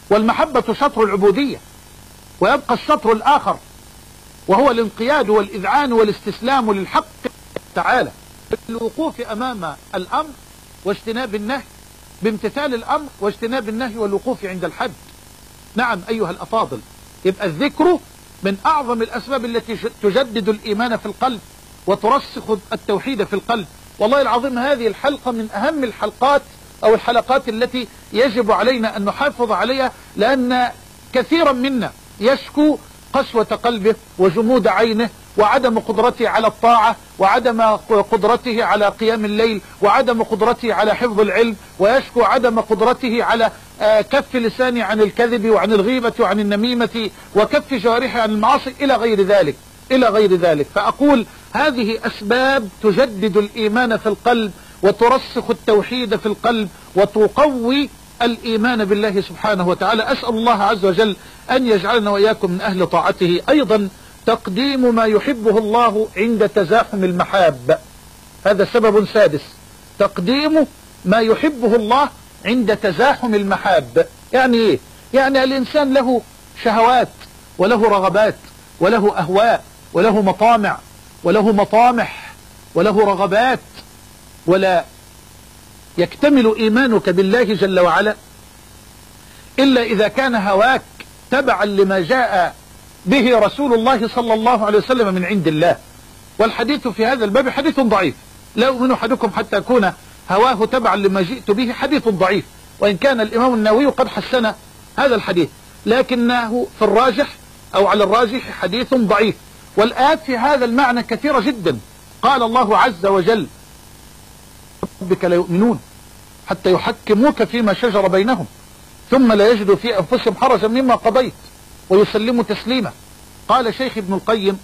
والمحبة شطر العبودية، ويبقى الشطر الآخر وهو الانقياد والإذعان والاستسلام للحق تعالى، الوقوف أمام الأمر واجتناب النهي، بامتثال الأمر واجتناب النهي والوقوف عند الحد. نعم أيها الأفاضل، يبقى الذكر من أعظم الأسباب التي تجدد الإيمان في القلب وترسخ التوحيد في القلب. والله العظيم هذه الحلقة من أهم الحلقات أو الحلقات التي يجب علينا أن نحافظ عليها، لأن كثيرا منا يشكو قسوة قلبه وجمود عينه وعدم قدرته على الطاعة وعدم قدرته على قيام الليل وعدم قدرته على حفظ العلم، ويشكو عدم قدرته على كف لسانه عن الكذب وعن الغيبة وعن النميمة وكف جوارحه عن المعاصي إلى غير ذلك. فأقول هذه أسباب تجدد الإيمان في القلب وترسخ التوحيد في القلب وتقوي الإيمان بالله سبحانه وتعالى. أسأل الله عز وجل أن يجعلنا وإياكم من أهل طاعته. أيضا تقديم ما يحبه الله عند تزاحم المحاب، هذا سبب سادس، تقديم ما يحبه الله عند تزاحم المحاب. يعني إيه؟ يعني الإنسان له شهوات وله رغبات وله أهواء وله مطامع وله مطامح وله رغبات، ولا يكتمل إيمانك بالله جل وعلا إلا إذا كان هواك تبعا لما جاء به رسول الله صلى الله عليه وسلم من عند الله. والحديث في هذا الباب حديث ضعيف، لا يؤمن أحدكم حتى يكون هواه تبعا لما جئت به، حديث ضعيف، وإن كان الإمام النووي قد حسن هذا الحديث، لكنه في الراجح أو على الراجح حديث ضعيف. والآيات في هذا المعنى كثيرة جدا. قال الله عز وجل: ربك لا يؤمنون حتى يحكموك فيما شجر بينهم ثم لا يجدوا في أنفسهم حرجا مما قضيت ويسلموا تسليما. قال شيخ ابن القيم: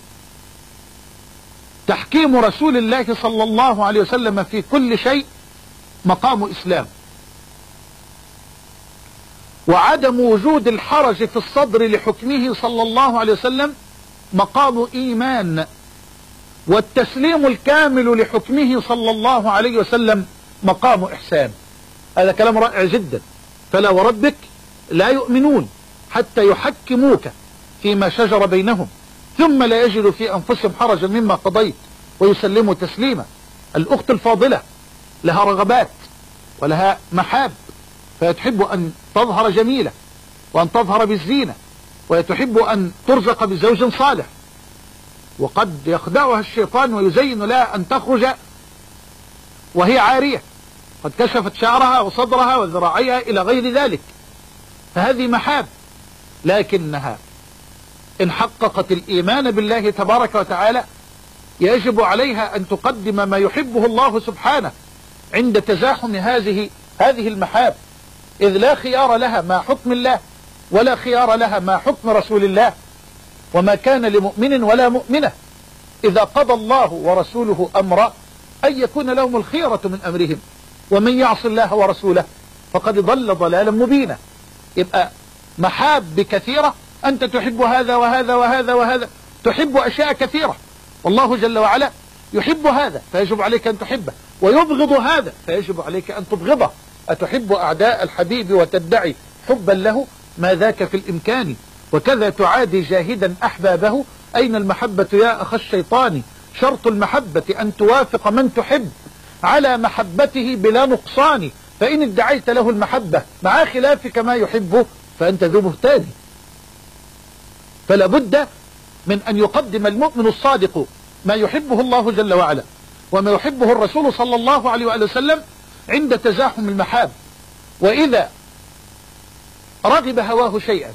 تحكيم رسول الله صلى الله عليه وسلم في كل شيء مقام إسلام، وعدم وجود الحرج في الصدر لحكمه صلى الله عليه وسلم مقام إيمان، والتسليم الكامل لحكمه صلى الله عليه وسلم مقام إحسان. هذا كلام رائع جدا. فلا وربك لا يؤمنون حتى يحكموك فيما شجر بينهم ثم لا يجدوا في أنفسهم حرجا مما قضيت ويسلموا تسليما. الأخت الفاضلة لها رغبات ولها محاب، فتحب أن تظهر جميلة وأن تظهر بالزينة، وتحب أن ترزق بزوج صالح، وقد يخدعها الشيطان ويزين لها أن تخرج وهي عارية قد كشفت شعرها وصدرها وذراعيها إلى غير ذلك، فهذه محاب. لكنها إن حققت الإيمان بالله تبارك وتعالى يجب عليها أن تقدم ما يحبه الله سبحانه عند تزاحم هذه المحاب، إذ لا خيار لها مع حكم الله ولا خيار لها مع حكم رسول الله. وما كان لمؤمن ولا مؤمنة إذا قضى الله ورسوله أمرا أن يكون لهم الخيرة من أمرهم، ومن يعص الله ورسوله فقد ضل ضلالا مبينا. يبقى محاب كثيرة، أنت تحب هذا وهذا وهذا وهذا، تحب أشياء كثيرة، والله جل وعلا يحب هذا فيجب عليك أن تحبه، ويبغض هذا فيجب عليك أن تبغضه. أتحب أعداء الحبيب وتدعي حبا له؟ ما ذاك في الإمكان، وكذا تعادي جاهدا أحبابه. أين المحبة يا أخ الشيطان؟ شرط المحبة أن توافق من تحب على محبته بلا نقصان، فإن ادعيت له المحبة مع خلافك ما يحبه فأنت ذو بهتان. فلا بد من أن يقدم المؤمن الصادق ما يحبه الله جل وعلا وما يحبه الرسول صلى الله عليه وآله وسلم عند تزاحم المحاب. وإذا رغب هواه شيئا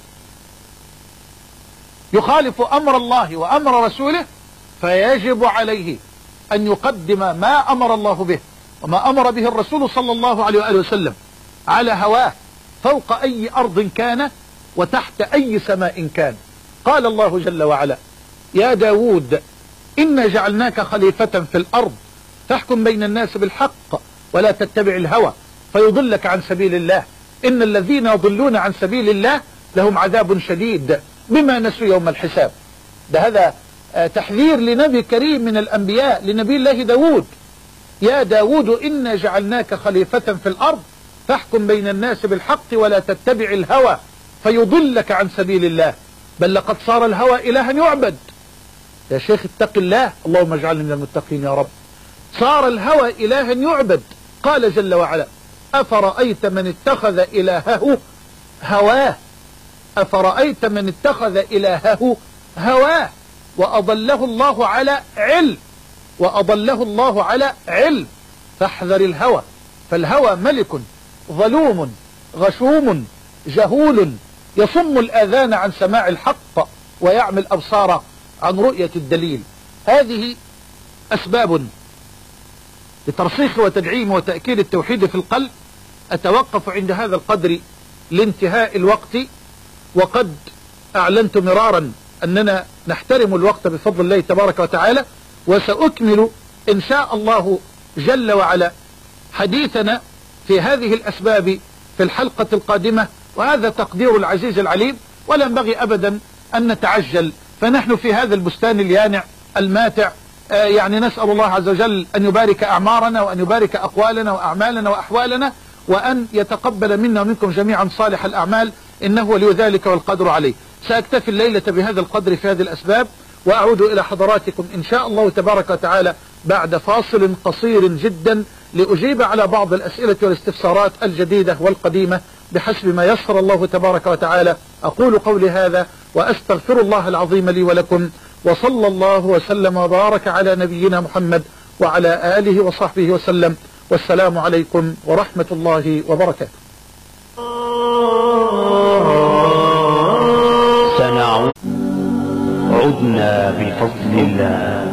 يخالف أمر الله وأمر رسوله فيجب عليه أن يقدم ما أمر الله به وما أمر به الرسول صلى الله عليه وآله وسلم على هواه فوق أي أرض كان وتحت أي سماء كان. قال الله جل وعلا: يا داود إنا جعلناك خليفة في الأرض فاحكم بين الناس بالحق ولا تتبع الهوى فيضلك عن سبيل الله إن الذين يضلون عن سبيل الله لهم عذاب شديد بما نسوا يوم الحساب. هذا تحذير لنبي كريم من الأنبياء، لنبي الله داود: يا داود إنا جعلناك خليفة في الأرض فاحكم بين الناس بالحق ولا تتبع الهوى فيضلك عن سبيل الله، بل لقد صار الهوى إلها يعبد. يا شيخ اتق الله، اللهم اجعلني من المتقين يا رب. صار الهوى إلها يعبد. قال جل وعلا: أفرأيت من اتخذ إلهه هواه، أفرأيت من اتخذ إلهه هواه وأضله الله على علم، وأضله الله على علم. فاحذر الهوى، فالهوى ملك ظلوم غشوم جهول، يصم الآذان عن سماع الحق ويعمي الأبصار عن رؤية الدليل. هذه أسباب لترسيخ وتدعيم وتأكيد التوحيد في القلب. أتوقف عند هذا القدر لانتهاء الوقت، وقد أعلنت مرارا أننا نحترم الوقت بفضل الله تبارك وتعالى، وسأكمل إن شاء الله جل وعلا حديثنا في هذه الأسباب في الحلقة القادمة، وهذا تقدير العزيز العليم، ولا ينبغي أبدا أن نتعجل، فنحن في هذا البستان اليانع الماتع. يعني نسأل الله عز وجل أن يبارك أعمارنا، وأن يبارك أقوالنا وأعمالنا وأحوالنا، وأن يتقبل منا ومنكم جميعا صالح الأعمال، إنه ولي ذلك والقدر عليه. سأكتفي الليلة بهذا القدر في هذه الأسباب، وأعود إلى حضراتكم إن شاء الله تبارك وتعالى بعد فاصل قصير جدا لأجيب على بعض الأسئلة والاستفسارات الجديدة والقديمة بحسب ما يسر الله تبارك وتعالى. أقول قولي هذا وأستغفر الله العظيم لي ولكم، وصلى الله وسلم وبارك على نبينا محمد وعلى آله وصحبه وسلم، والسلام عليكم ورحمة الله وبركاته. عدنا بفضل الله.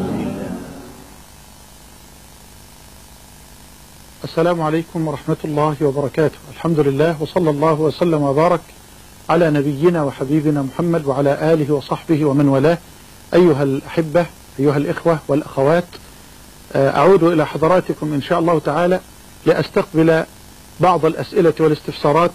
السلام عليكم ورحمة الله وبركاته. الحمد لله، وصلى الله وسلم وبارك على نبينا وحبيبنا محمد وعلى آله وصحبه ومن والاه. أيها الأحبة، أيها الإخوة والأخوات، أعود إلى حضراتكم إن شاء الله تعالى لأستقبل بعض الأسئلة والاستفسارات،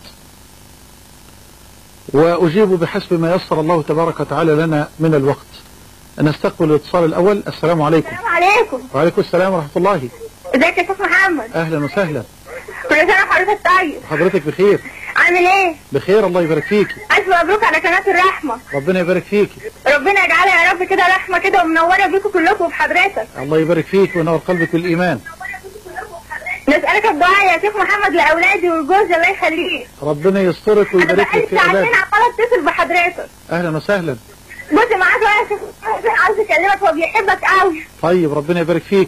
وأجيب بحسب ما يسر الله تبارك وتعالى لنا من الوقت. نستقبل الاتصال الأول. السلام عليكم. السلام عليكم. وعليكم السلام ورحمة الله. ازيك يا شيخ محمد؟ أهلا وسهلا. كل سنة وحضرتك طيب. حضرتك بخير. عامل ايه؟ بخير، الله يبارك فيكي. ألف مبروك على قناة الرحمة. ربنا يبارك فيكي. ربنا يجعلها يا رب كده رحمة كده ومنورة بيكم كلكم وبحضرتك. الله يبارك فيك وينور قلبك بالإيمان. نسألك الدعاء يا شيخ محمد لأولادي وجوزي الله يخليك. ربنا يسترك ويبارك لك في أولادك. أولادك. أنا بقالي ساعتين عمالة أتصل بحضرتك. أهلا وسهلا. جوزي معاك يا شيخ محمد، عاوز أكلمك، هو بيحبك قوي. طيب، ربنا يبارك فيك.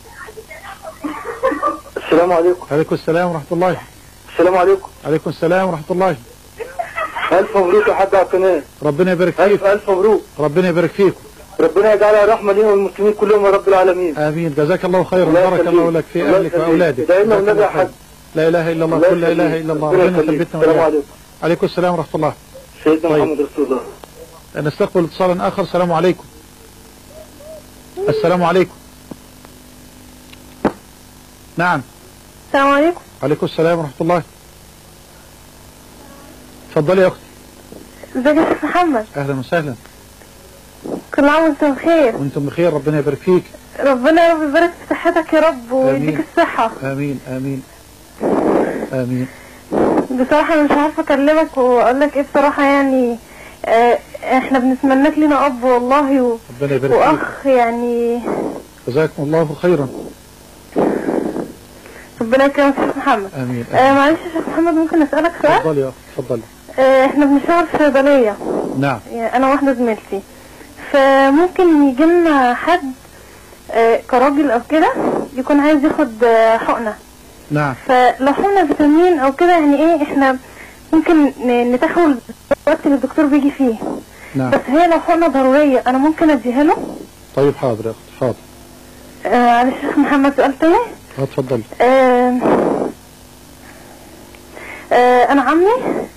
السلام عليكم. عليكم السلام ورحمة الله. السلام عليكم. عليكم السلام ورحمة الله. ألف مبروك يا حاج على القناة. ربنا يبارك ألف فيك. ألف مبروك. ربنا يبارك فيكم. ربنا يجعلها رحمة لنا والمسلمين كلهم يا رب العالمين. آمين. جزاك الله خيرا. الله بارك يخليك. الله لك في الله أهلك يخليك. وأولادك. دايما جزاك النبي الله يا حاج. خير. لا إله إلا الله. الله قل لا يخليك. إله إلا الله. ربنا ربنا يخليك. يثبتنا السلام وإياك. عليكم. عليكم السلام ورحمة الله. سيدنا طيب. محمد رسول الله. نستقبل اتصالا آخر. السلام عليكم. السلام عليكم. نعم. السلام عليكم. عليكم السلام ورحمة الله. اتفضلي يا أختي. ازيك يا شيخ محمد؟ أهلا وسهلا. كل عام وانتم بخير. وانتم بخير، ربنا يبارك فيك. ربنا يا رب يبارك في صحتك يا رب ويديك الصحة. آمين آمين آمين. بصراحة أنا مش عارفة أكلمك وأقول لك إيه بصراحة، يعني إحنا بنتمناك لنا أب والله ربنا يبارك فيك. وأخ يعني. جزاكم الله خيرا. ربنا يكرمك يا شيخ محمد. آمين. معلش يا شيخ محمد، ممكن أسألك سؤال؟ اتفضلي يا أخي، اتفضلي. إحنا بنشتغل في صيدلية. نعم. يعني أنا واحدة زميلتي، فممكن يجي لنا حد كراجل أو كده يكون عايز ياخد حقنة. نعم. فلو حقنة فيتامين أو كده، يعني إيه، إحنا ممكن نتاحوا الوقت اللي الدكتور بيجي فيه. نعم. بس هي لو حقنة ضرورية أنا ممكن أديها له؟ طيب حاضر يا أختي، حاضر. معلش يا شيخ محمد، سؤال تاني؟ اتفضلي. أنا عمي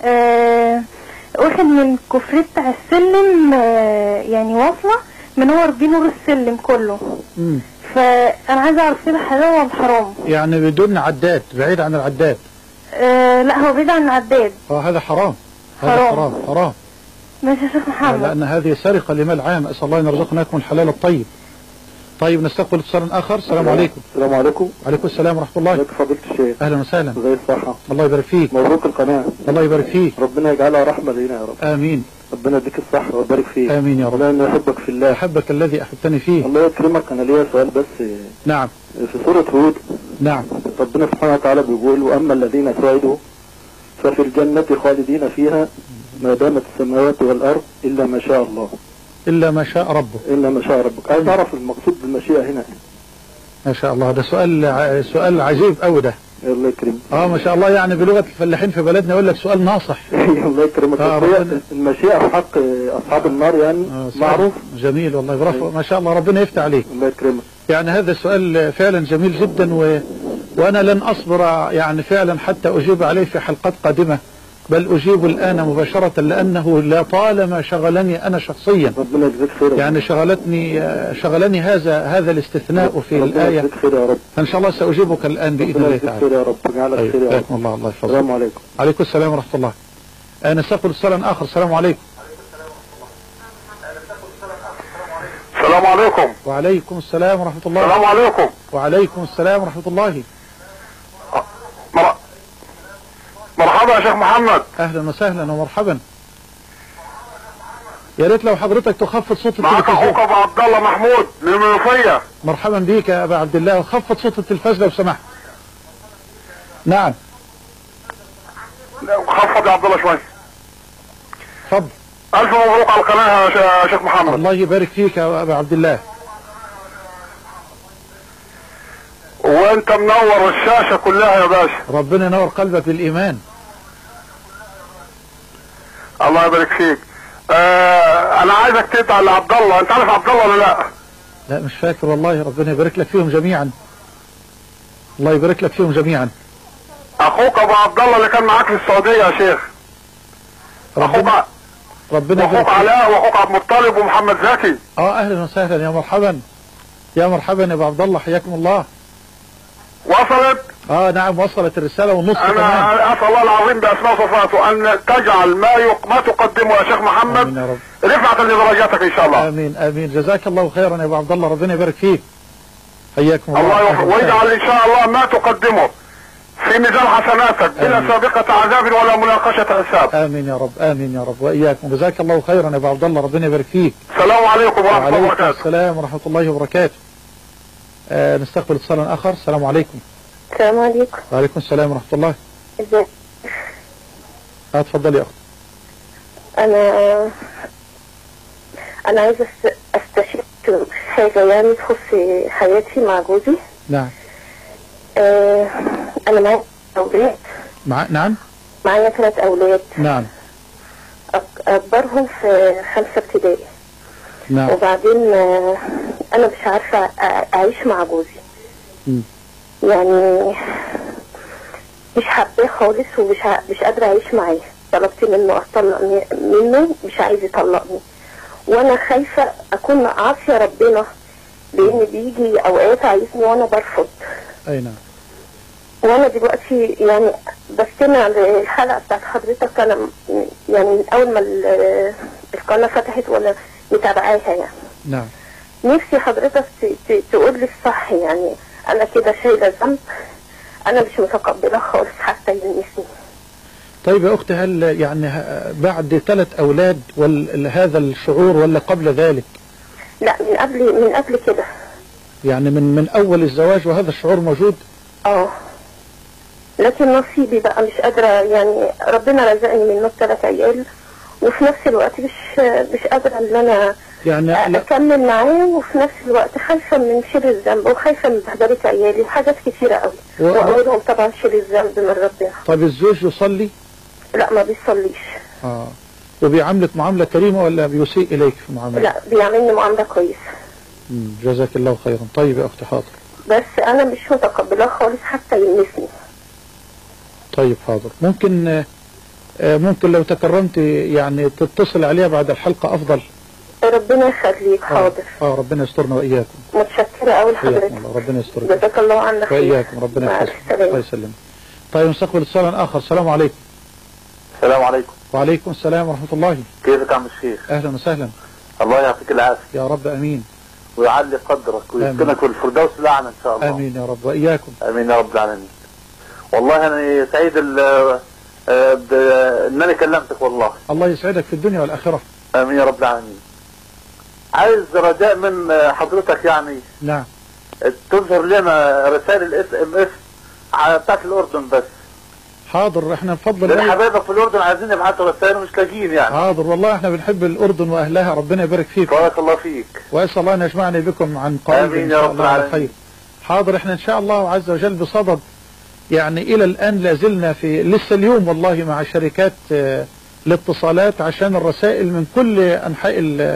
واخد من كفرية بتاع السلم، يعني واصلة منور بيه نور السلم كله. فأنا عايزة أعرف كده حلال ولا حرام؟ يعني بدون عداد، بعيد عن العداد. لا، هو بعيد عن العداد. هذا حرام. هذا حرام حرام. ماشي يا شيخ محمد. لأن هذه سرقة لمال عام. أسأل الله أن يرزقنا لكم الحلال الطيب. طيب نستقبل اتصال اخر. السلام عليكم. السلام عليكم. وعليكم السلام ورحمه الله. ازيك فضيلة الشيخ؟ اهلا وسهلا. ازي الصحة؟ الله يبارك فيك. مبروك القناة. الله يبارك فيك. ربنا يجعلها رحمة لينا يا رب. امين. ربنا يديك الصحة ويبارك فيك. امين يا رب. ربنا يحبك في الله. احبك الذي احببتني فيه. الله يكرمك. انا ليا سؤال بس. نعم. في سورة هود. نعم. ربنا سبحانه وتعالى بيقول: واما الذين سعدوا ففي الجنة خالدين فيها ما دامت السماوات والارض الا ما شاء الله. الا ما شاء ربه. الا ما شاء ربك. عايز اعرف المقصود بالمشيئة هنا. ما شاء الله، ده سؤال عجيب قوي ده. الله يكرمك. ما شاء الله، يعني بلغة الفلاحين في بلدنا يقول لك سؤال ناصح. الله يكرمك. المشيئة في حق اصحاب النار يعني معروف. جميل والله، برافو ما شاء الله، ربنا يفتح عليك. الله يكرمك. يعني هذا السؤال فعلا جميل جدا، وانا لن اصبر يعني فعلا حتى اجيب عليه في حلقات قادمة، بل اجيب الان مباشرة، لانه لطالما شغلني انا شخصيا. ربنا يجزيك خير. يعني شغلني هذا الاستثناء في الآية. يجزيك خير يا رب. ان شاء الله ساجيبك الان باذن الله تعالى. خير يا رب. جعلك خير يا رب. الله يحفظك. السلام عليكم. عليكم السلام ورحمة الله. نستقبل اتصالا اخر. السلام عليكم. السلام عليكم. وعليكم السلام ورحمة الله. السلام عليكم. وعليكم السلام ورحمة الله. مرحبا يا شيخ محمد. اهلا وسهلا ومرحبا. يا ريت لو حضرتك تخفض صوت معك التلفزيون. اخوك ابو عبد الله محمود من المنوفية. مرحبا بيك يا ابا عبد الله، وخفض صوت التلفاز لو سمحت. نعم. خفض يا عبد الله شوي. اتفضل. الف مبروك على القناة يا شيخ محمد. الله يبارك فيك يا ابا عبد الله. وانت منور الشاشة كلها يا باشا. ربنا ينور قلبك بالايمان. الله يبارك فيك. انا عايزك تدعي لعبد الله. انت عارف عبد الله ولا لا؟ لا مش فاكر والله. ربنا يبارك لك فيهم جميعا. الله يبارك لك فيهم جميعا. اخوك ابو عبد الله اللي كان معاك في السعودية يا شيخ. ربنا يبارك اخوك علاء واخوك عبد المطلب ومحمد زكي. اهلا وسهلا. يا مرحبا يا مرحبا يا ابو عبد الله، حياكم الله. وصلت؟ نعم وصلت الرسالة والنص كمان. انا اسال الله العظيم باسماء وصفاته ان تجعل ما تقدمه يا شيخ محمد آمين يا رب. رفعة لدرجاتك ان شاء الله. امين امين. جزاك الله خيرا يا ابو عبد الله، ربنا يبارك فيك. حياكم الله. الله يوفقك ويجعل ان شاء الله ما تقدمه في ميزان حسناتك بلا سابقة عذاب ولا مناقشة حساب. امين يا رب. امين يا رب واياكم. جزاك الله خيرا يا ابو عبد الله، ربنا يبارك فيك. السلام عليكم ورحمة الله وبركاته. وعليكم السلام ورحمة الله وبركاته. نستقبل اتصالا اخر. السلام عليكم. السلام عليكم. وعليكم السلام ورحمة الله. ازيك؟ اتفضلي يا اخت. انا عايزة استشير حاجة يعني تخص حياتي مع جوزي. نعم. انا معايا اولاد. نعم. معايا 3 اولاد. نعم. اكبرهم في 5 ابتدائي. نعم. وبعدين انا مش عارفة اعيش مع جوزي. يعني مش حاباه خالص ومش قادرة اعيش معاه. طلبت منه اطلق منه، مش عايز يطلقني، وانا خايفة اكون عاصية ربنا، لان بيجي اوقات عايزني وانا برفض. اي نعم. وانا دلوقتي يعني بستمع للحلقة بتاعت حضرتك. انا يعني من اول ما القناة فتحت وانا متابعاها يعني. نعم. نفسي حضرتك تقول لي الصح. يعني انا كده شايلة ذنب انا مش متقبلة خالص حتى يلمسني. طيب يا اختي، هل يعني بعد 3 اولاد هذا الشعور ولا قبل ذلك؟ لا من قبل كده. يعني من اول الزواج وهذا الشعور موجود؟ لكن نصيبي بقى مش قادرة. يعني ربنا رزقني منه 3 عيال، وفي نفس الوقت مش قادرة ان انا يعني اكمل معاه، وفي نفس الوقت خايفة من شيل الذنب، وخايفة من بهدلة عيالي وحاجات كتيرة قوي، واقولهم طبعا شيل الذنب من ربنا. طب الزوج يصلي؟ لا ما بيصليش. وبيعاملك معاملة كريمة ولا بيسيء اليك في معاملة؟ لا بيعاملني معاملة كويسة. جزاك الله خيرا. طيب يا اختي حاضر. بس انا مش متقبلاه خالص حتى يلمسني. طيب حاضر. ممكن لو تكرمت يعني تتصل عليها بعد الحلقة افضل. ربنا يخليك. حاضر. ربنا يسترنا واياكم. متشكرة قوي لحضرتك. ربنا يسترك. جزاك الله عنك خير. واياكم. ربنا يحفظك. الله يسلمك. طيب نستقبل اتصالا اخر. السلام عليكم. السلام عليكم. وعليكم السلام ورحمة الله. كيفك يا عم الشيخ؟ اهلا وسهلا. الله يعطيك العافية. يا رب امين. ويعلي قدرك ويسكنك في الفردوس الأعلى إن شاء الله. آمين يا رب وإياكم. آمين يا رب العالمين. والله أنا سعيد إنني كلمتك والله. الله يسعدك في الدنيا والآخرة. آمين يا رب العالمين. عايز رجاء من حضرتك يعني. نعم. تظهر لنا رسائل SMS بتاعت الأردن بس. حاضر، احنا بفضل الله حبايبك في الأردن عايزين يبعتوا رسائل ومش لاقيين يعني. حاضر والله احنا بنحب الأردن وأهلها، ربنا يبارك فيك. بارك الله فيك. وأسأل الله أن يجمعني بكم عن قريب آمين إن يا شاء رب الله على العالمين. خير. حاضر، احنا إن شاء الله عز وجل بصدد يعني إلى الآن لازلنا في لسه اليوم والله مع شركات الاتصالات عشان الرسائل من كل أنحاء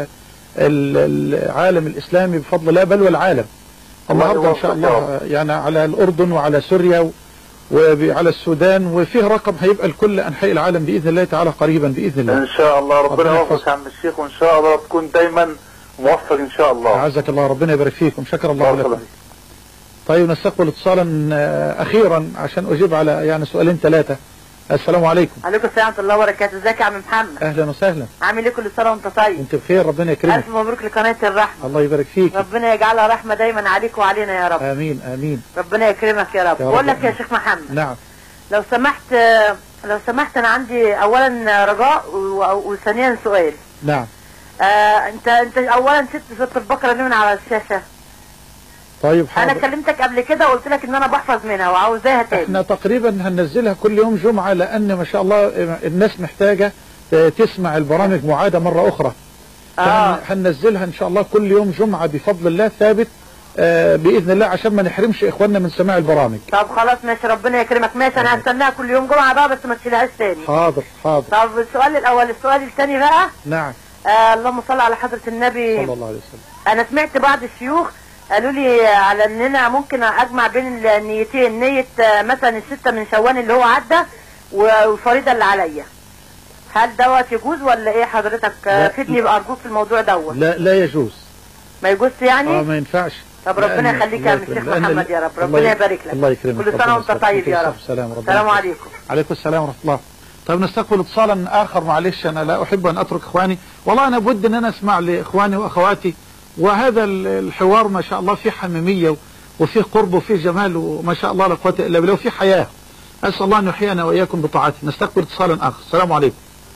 العالم الإسلامي بفضل الله بل والعالم. النهارده إن شاء الله يعني على الأردن وعلى سوريا وعلى السودان، وفيه رقم هيبقى لكل أنحاء العالم بإذن الله تعالى قريبا بإذن الله. إن شاء الله ربنا يوفقك يا عم الشيخ، وإن شاء الله تكون دايما موفق إن شاء الله. أعزك الله، ربنا يبارك فيكم، شكر الله لكم. طيب نستقبل اتصالا أخيرا عشان أجيب على يعني سؤالين ثلاثة. السلام عليكم. عليكم السلام ورحمة الله وبركاته. ازيك يا عم محمد؟ أهلا وسهلا. عامل ايه؟ كل سنة وانت طيب. انت بخير، ربنا يكرمك. ألف مبروك لقناة الرحمة. الله يبارك فيك. ربنا يجعلها رحمة دايما عليك وعلينا يا رب. آمين آمين. ربنا يكرمك يا رب. بقول لك يا شيخ محمد. نعم. لو سمحت أنا عندي أولا رجاء وثانيا سؤال. نعم. أنت أولا سبت سورة البقرة دي من على الشاشة. طيب حاضر. أنا كلمتك قبل كده وقلت لك إن أنا بحفظ منها وعاوزاها تاني. احنا تقريبا هننزلها كل يوم جمعة لأن ما شاء الله الناس محتاجة تسمع البرامج معادة مرة أخرى. هننزلها إن شاء الله كل يوم جمعة بفضل الله ثابت بإذن الله عشان ما نحرمش إخواننا من سماع البرامج. طب خلاص ماشي، ربنا يكرمك. ماشي أنا هستناها كل يوم جمعة بقى، بس ما تشيلهاش تاني. حاضر حاضر. طب السؤال الأول. السؤال الثاني بقى. نعم. اللهم صل على حضرة النبي صلى الله عليه وسلم. أنا سمعت بعض الشيوخ قالوا لي على إننا ممكن أجمع بين النيتين، نية مثلا الستة من شوال اللي هو عدى والفريضة اللي عليا. هل دوت يجوز ولا إيه حضرتك؟ فدني بأرجوك في الموضوع دوت. لا يجوز. ما يجوز يعني؟ ما ينفعش. طب ربنا يخليك يا الشيخ محمد يا رب، ربنا يبارك لك. الله يكرمك. كل سنة وأنت طيب يا رب. السلام عليكم. عليكم السلام ورحمة الله. طيب نستقبل اتصالا آخر. معلش أنا لا أحب أن أترك إخواني، والله أنا بود أن أنا أسمع لإخواني وأخواتي، وهذا الحوار ما شاء الله فيه حميمية وفيه قرب وفيه جمال وما شاء الله لا قوة إلا بالله وفيه حياة. أسأل الله أن يحيينا وإياكم بطاعته. نستقبل اتصالا آخر. السلام عليكم.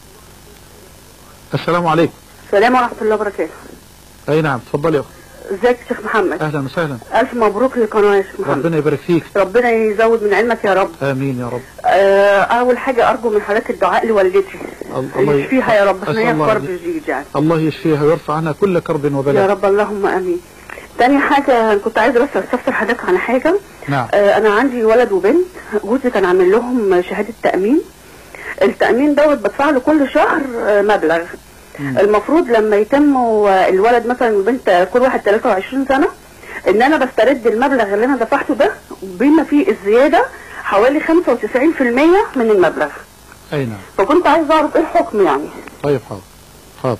السلام عليكم. السلام ورحمة الله وبركاته. أي نعم، تفضلي يا أخي. ازيك يا شيخ محمد؟ أهلا وسهلا. ألف مبروك للقناة يا شيخ محمد. ربنا يبارك فيك. ربنا يزود من علمك يا رب. آمين يا رب. أول حاجة أرجو من حضرتك الدعاء لوالدتي. الله يشفيها يا رب، هي كرب جديد يعني. الله يشفيها ويرفع عنها كل كرب وبلاء يا رب، اللهم آمين. تاني حاجة كنت عايزة بس أستفسر حضرتك عن حاجة. نعم. أنا عندي ولد وبنت، جوزي كان عامل لهم شهادة تأمين. التأمين دوت بدفع له كل شهر مبلغ. المفروض لما يتموا الولد مثلا والبنت كل واحد 23 سنة ان انا بسترد المبلغ اللي انا دفعته ده بما فيه الزيادة حوالي 95% من المبلغ. اي نعم. فكنت عايز اعرف ايه الحكم يعني. طيب حاضر.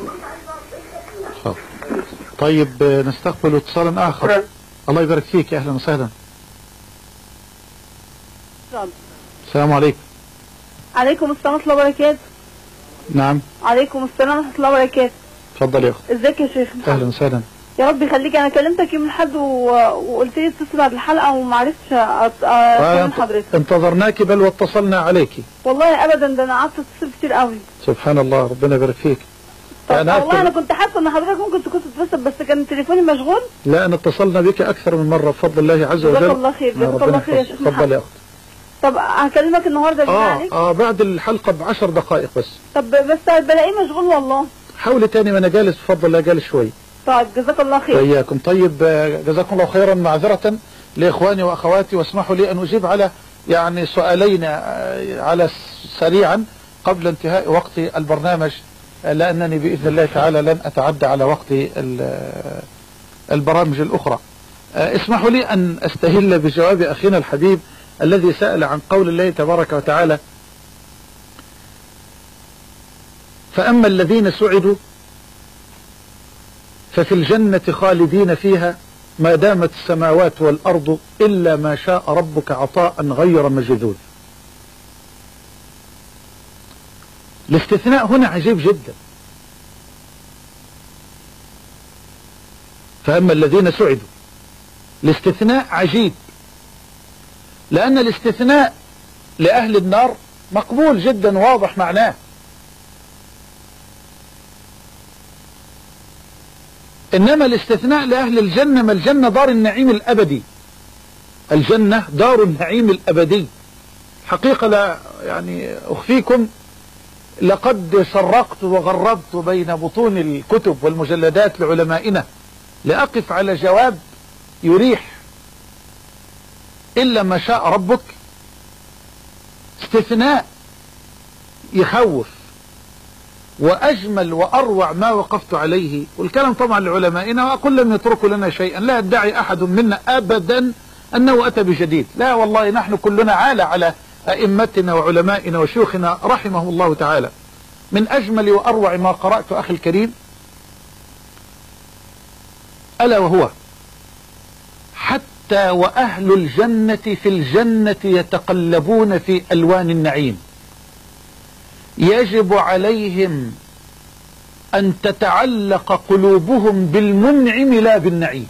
طيب نستقبل اتصالا اخر. الله يبارك فيك. اهلا وسهلا. السلام عليكم. عليكم السلام ورحمة الله وبركاته. نعم. عليكم السلام ورحمة الله وبركاته. اتفضل يا اخت. ازيك يا شيخ محمد؟ اهلا وسهلا. يا رب يخليك. انا كلمتك يوم الاحد وقلت لي اتصل بعد الحلقة وما عرفتش اكلم حضرتك. انتظرناك بل واتصلنا عليك. والله ابدا، ده انا قعدت اتصل كتير قوي. سبحان الله، ربنا يبارك فيك. والله انا كنت حاسه ان حضرتك ممكن تكون تتصل بس كان تليفوني مشغول. لا انا اتصلنا بك اكثر من مرة بفضل الله عز وجل. جزاك الله خير. جزاك الله خير يا شيخ محمد. اتفضل يا اخت. طب هكلمك النهارده بالله عليك. بعد الحلقة ب10 دقائق بس. طب بس بلاقيه مشغول والله. حاولي تاني وانا جالس بفضل الله، جالس شوي. طيب جزاك الله خير. وإياكم. طيب جزاكم الله خيرا. معذرة لإخواني وأخواتي، واسمحوا لي أن أجيب على يعني سؤالين على سريعا قبل انتهاء وقت البرنامج، لأنني بإذن الله تعالى لن أتعدى على وقت البرامج الأخرى. اسمحوا لي أن أستهل بجواب أخينا الحبيب الذي سأل عن قول الله تبارك وتعالى: فأما الذين سعدوا ففي الجنة خالدين فيها ما دامت السماوات والأرض إلا ما شاء ربك عطاء غير مجذوذ. الاستثناء هنا عجيب جدا. فأما الذين سعدوا. الاستثناء عجيب، لأن الاستثناء لأهل النار مقبول جدا واضح معناه، إنما الاستثناء لأهل الجنة، ما الجنة دار النعيم الأبدي، الجنة دار النعيم الأبدي. حقيقة لا يعني أخفيكم، لقد شرقت وغربت بين بطون الكتب والمجلدات لعلمائنا لأقف على جواب يريح. إلا ما شاء ربك استثناء يخوف، وأجمل وأروع ما وقفت عليه، والكلام طبعا لعلمائنا، وأقول لم يتركوا لنا شيئا. لا يدعي أحد منا أبدا أنه أتى بجديد، لا والله، نحن كلنا عالى على أئمتنا وعلمائنا وشيوخنا رحمه الله تعالى. من أجمل وأروع ما قرأت أخي الكريم ألا وهو: حتى وأهل الجنة في الجنة يتقلبون في ألوان النعيم، يجب عليهم أن تتعلق قلوبهم بالمنعم لا بالنعيم،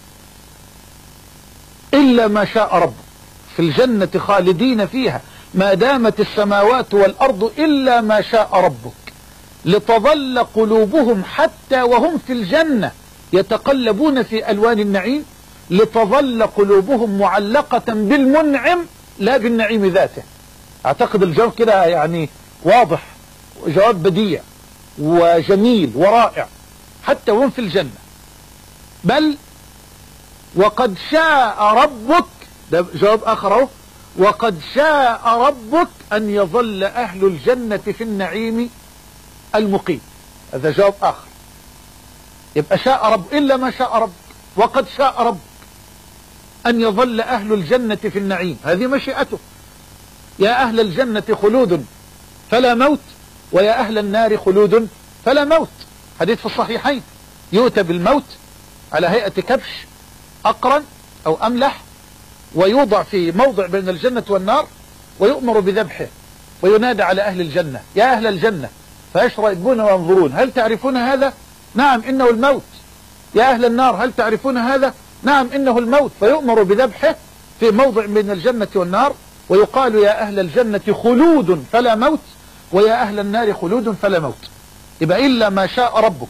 إلا ما شاء ربك. في الجنة خالدين فيها ما دامت السماوات والأرض إلا ما شاء ربك، لتظل قلوبهم حتى وهم في الجنة يتقلبون في ألوان النعيم، لتظل قلوبهم معلقة بالمنعم لا بالنعيم ذاته. أعتقد الجواب كده يعني واضح، جواب بديع وجميل ورائع، حتى وهم في الجنة. بل وقد شاء ربك، ده جواب آخر اهو، وقد شاء ربك أن يظل أهل الجنة في النعيم المقيم. هذا جواب آخر. يبقى شاء رب، إلا ما شاء رب، وقد شاء رب أن يظل أهل الجنة في النعيم، هذه مشيئته. يا أهل الجنة خلود فلا موت، ويا أهل النار خلود فلا موت. حديث في الصحيحين: يؤتى بالموت على هيئة كبش أقرن أو أملح، ويوضع في موضع بين الجنة والنار، ويؤمر بذبحه، وينادى على أهل الجنة: يا أهل الجنة، فيشرئبون وينظرون: هل تعرفون هذا؟ نعم إنه الموت. يا أهل النار، هل تعرفون هذا؟ نعم إنه الموت. فيؤمر بذبحه في موضع بين الجنة والنار، ويقال: يا أهل الجنة خلود فلا موت، ويا أهل النار خلود فلا موت. يبقى إلا ما شاء ربك.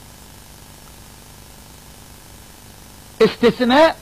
استثناء،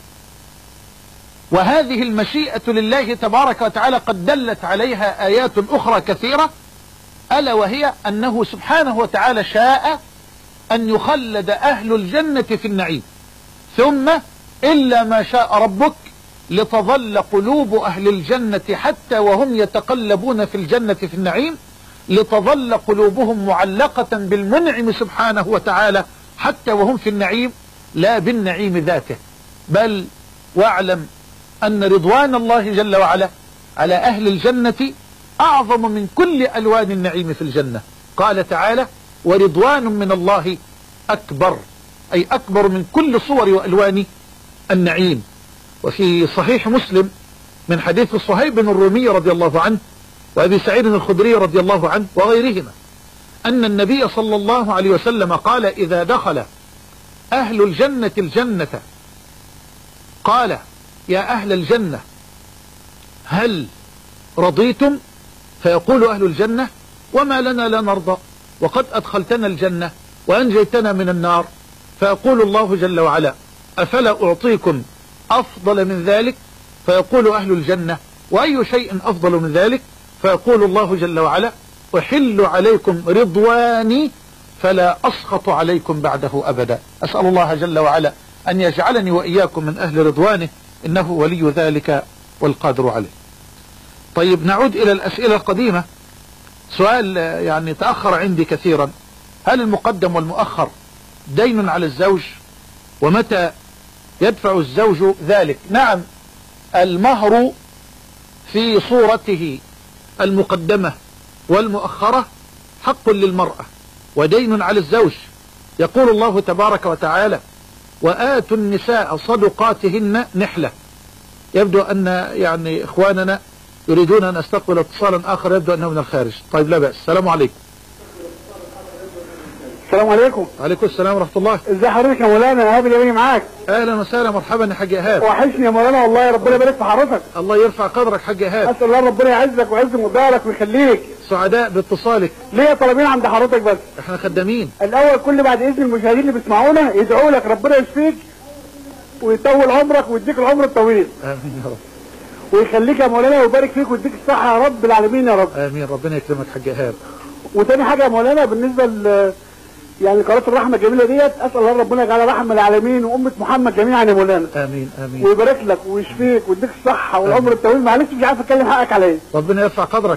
وهذه المشيئة لله تبارك وتعالى قد دلت عليها آيات أخرى كثيرة، ألا وهي أنه سبحانه وتعالى شاء أن يخلد أهل الجنة في النعيم، ثم إلا ما شاء ربك لتظل قلوب أهل الجنة حتى وهم يتقلبون في الجنة في النعيم، لتظل قلوبهم معلقة بالمنعم سبحانه وتعالى حتى وهم في النعيم لا بالنعيم ذاته. بل واعلم أن رضوان الله جل وعلا على أهل الجنة أعظم من كل ألوان النعيم في الجنة. قال تعالى: ورضوان من الله أكبر، أي أكبر من كل صور وألوان النعيم. وفي صحيح مسلم من حديث صهيب الرومي رضي الله عنه وأبي سعيد الخدري رضي الله عنه وغيرهما أن النبي صلى الله عليه وسلم قال: إذا دخل أهل الجنة الجنة قال: يا أهل الجنة هل رضيتم؟ فيقول أهل الجنة: وما لنا لا نرضى، وقد أدخلتنا الجنة وأنجيتنا من النار. فيقول الله جل وعلا: أفلا أعطيكم أفضل من ذلك؟ فيقول أهل الجنة: وأي شيء أفضل من ذلك؟ فيقول الله جل وعلا: أحل عليكم رضواني فلا أسخط عليكم بعده أبدا. أسأل الله جل وعلا أن يجعلني وإياكم من أهل رضوانه، إنه ولي ذلك والقادر عليه. طيب، نعود إلى الأسئلة القديمة. سؤال يعني تأخر عندي كثيرا: هل المقدم والمؤخر دين على الزوج؟ ومتى يدفع الزوج ذلك؟ نعم، المهر في صورته المقدمة والمؤخرة حق للمرأة ودين على الزوج. يقول الله تبارك وتعالى: وآتوا النساء صدقاتهن نحلة. يبدو أن يعني إخواننا يريدون أن أستقبل اتصالا آخر، يبدو أنه من الخارج. طيب، لا بأس. السلام عليكم. السلام عليكم. وعليكم السلام ورحمة الله. ازي حضرتك يا مولانا؟ ايهاب اليماني معاك. اهلا وسهلا، مرحبا يا حاج ايهاب. وحشني يا مولانا والله، ربنا يبارك في حضرتك. الله يرفع قدرك حاج ايهاب. اسال الله ربنا يعزك ويعز مقدارك ويخليك. سعداء باتصالك. ليا طلبين عند حضرتك بس. احنا خدامين. الاول كل بعد اذن المشاهدين اللي بيسمعونا يدعوا لك ربنا يشفيك ويطول عمرك ويديك العمر الطويل. امين يا رب. ويخليك يا مولانا ويبارك فيك ويديك الصحه يا رب العالمين يا رب. امين، ربنا يكرمك حاج ايهاب. وتاني حاجه يا مولانا بالنسبه يعني قناه الرحمه الجميله ديت، اسال الله ربنا يجعلها رحمه العالمين وامه محمد جميعا يا مولانا. امين امين. ويبارك لك ويشفيك ويديك الصحه والعمر الطويل. معلش مش عارف اتكلم حقك عليا. ربنا يرفع قدرك.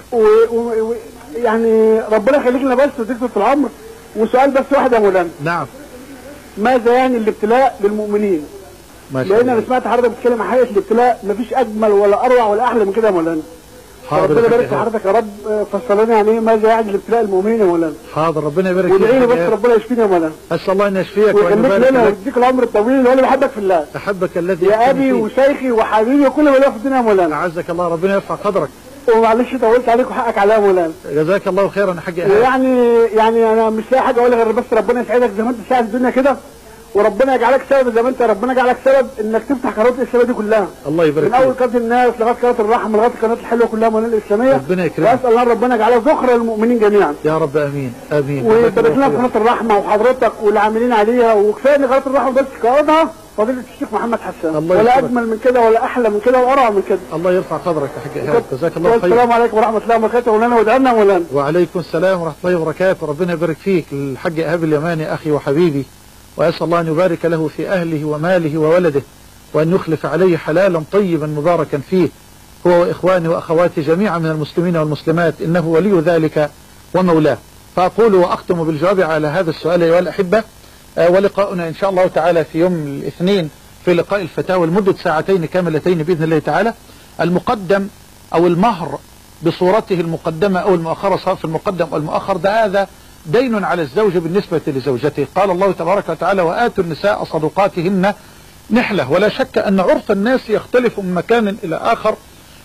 يعني ربنا يخليك لنا بس ويديك في العمر. وسؤال بس واحد يا مولانا. نعم. ماذا يعني الابتلاء للمؤمنين؟ لان انا سمعت حضرتك بتتكلم عن حقيقه الابتلاء، مفيش اجمل ولا اروع ولا احلى من كده يا مولانا. حاضر. ربنا يبارك في حضرتك يا رب. فسر لنا يعني ايه ماذا يعني الابتلاء للمؤمنين يا مولانا. حاضر، ربنا يبارك فيك. وادعي لي بس ربنا يشفيني يا مولانا. اسال الله ان يشفيك ويخليك لنا ويديك العمر الطويل. وانا بحبك في الله. احبك الذي يا ابي وشيخي وحبيبي وكل ما في الدنيا يا مولانا. اعزك الله، ربنا يرفع قدرك. ومعلش طولت عليك وحقك عليا يا مولانا. جزاك الله خيرا يا حاج ايهاب. ويعني انا مش لاقي حاجه اقولها غير بس ربنا يسعدك زي ما انت ساعد الدنيا كده، وربنا يجعلك سبب زي ما انت ربنا يجعلك سبب انك تفتح قنوات الاسلاميه دي كلها. الله يبارك فيك. من اول قناه الناس لغايه قناه الرحمه لغايه القنوات الحلوه كلها مولانا الاسلاميه. ربنا يكرمك. واسال الله ربنا يجعلها ذخرا للمؤمنين جميعا. يا رب امين امين. ويبارك لنا في قناه الرحمه وحضرتك والعاملين عليها. وكفايه ان قناه الرحمه بس قائدها فضيله الشيخ محمد حسان. ولا اجمل من كده ولا احلى من كده واروع من كده. الله يرفع قدرك يا حاج ايهاب، جزاك الله خير. السلام عليكم ورحمه الله وبركاته. مولانا وادعي لنا مولانا. وعليكم السلام ورحمه الله وبركاته. ربنا يبارك فيك الحاج ايهاب اليماني اخي وحبيبي، وأسأل الله أن يبارك له في أهله وماله وولده، وأن يخلف عليه حلالا طيبا مباركا فيه، هو وإخواني وأخواتي جميعا من المسلمين والمسلمات، إنه ولي ذلك ومولاه. فأقول وأختم بالجواب على هذا السؤال أيها الأحبة. ولقاؤنا إن شاء الله تعالى في يوم الاثنين في لقاء الفتاوى لمدة ساعتين كاملتين بإذن الله تعالى. المقدم أو المهر بصورته المقدمة أو المؤخرة، سواء في المقدم أو المؤخر، ده هذا دين على الزوج بالنسبة لزوجته. قال الله تبارك وتعالى: وآتوا النساء صدقاتهن نحلة. ولا شك أن عرف الناس يختلف من مكان إلى آخر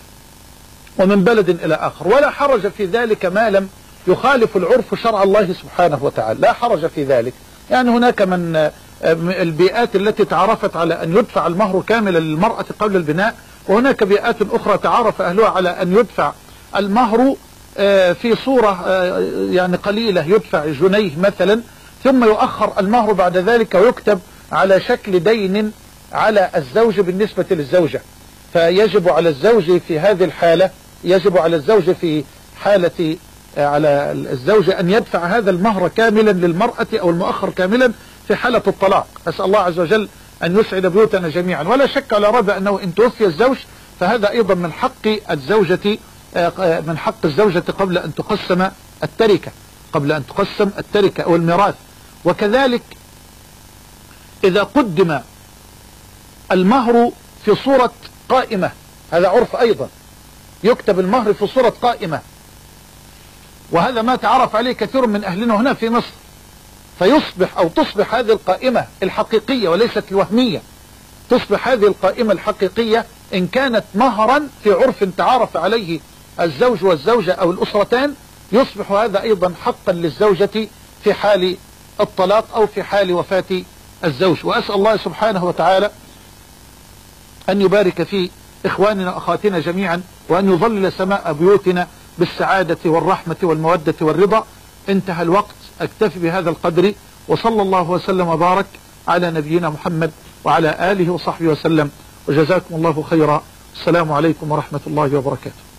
ومن بلد إلى آخر، ولا حرج في ذلك ما لم يخالف العرف شرع الله سبحانه وتعالى، لا حرج في ذلك. يعني هناك من البيئات التي تعرفت على أن يدفع المهر كاملا للمرأة قبل البناء، وهناك بيئات أخرى تعرف أهلها على أن يدفع المهر في صورة يعني قليلة، يدفع جنيه مثلا، ثم يؤخر المهر بعد ذلك ويكتب على شكل دين على الزوج بالنسبة للزوجة. فيجب على الزوج في هذه الحالة، يجب على الزوج في حالة على الزوجة أن يدفع هذا المهر كاملا للمرأة أو المؤخر كاملا في حالة الطلاق. أسأل الله عز وجل أن يسعد بيوتنا جميعا. ولا شك ولا ريب أنه إن توفي الزوج فهذا أيضا من حق الزوجة، من حق الزوجة قبل أن تقسم التركة، قبل أن تقسم التركة أو الميراث. وكذلك إذا قدم المهر في صورة قائمة، هذا عرف أيضا، يكتب المهر في صورة قائمة، وهذا ما تعرف عليه كثير من أهلنا هنا في مصر. فيصبح أو تصبح هذه القائمة الحقيقية وليست الوهمية، تصبح هذه القائمة الحقيقية إن كانت مهرا في عرف تعارف عليه الزوج والزوجة أو الأسرتان، يصبح هذا أيضا حقا للزوجة في حال الطلاق أو في حال وفاة الزوج. وأسأل الله سبحانه وتعالى أن يبارك في إخواننا وأخواتنا جميعا، وأن يظلل سماء بيوتنا بالسعادة والرحمة والمودة والرضا. انتهى الوقت، أكتفي بهذا القدر، وصلى الله وسلم وبارك على نبينا محمد وعلى آله وصحبه وسلم، وجزاكم الله خيرا. السلام عليكم ورحمة الله وبركاته.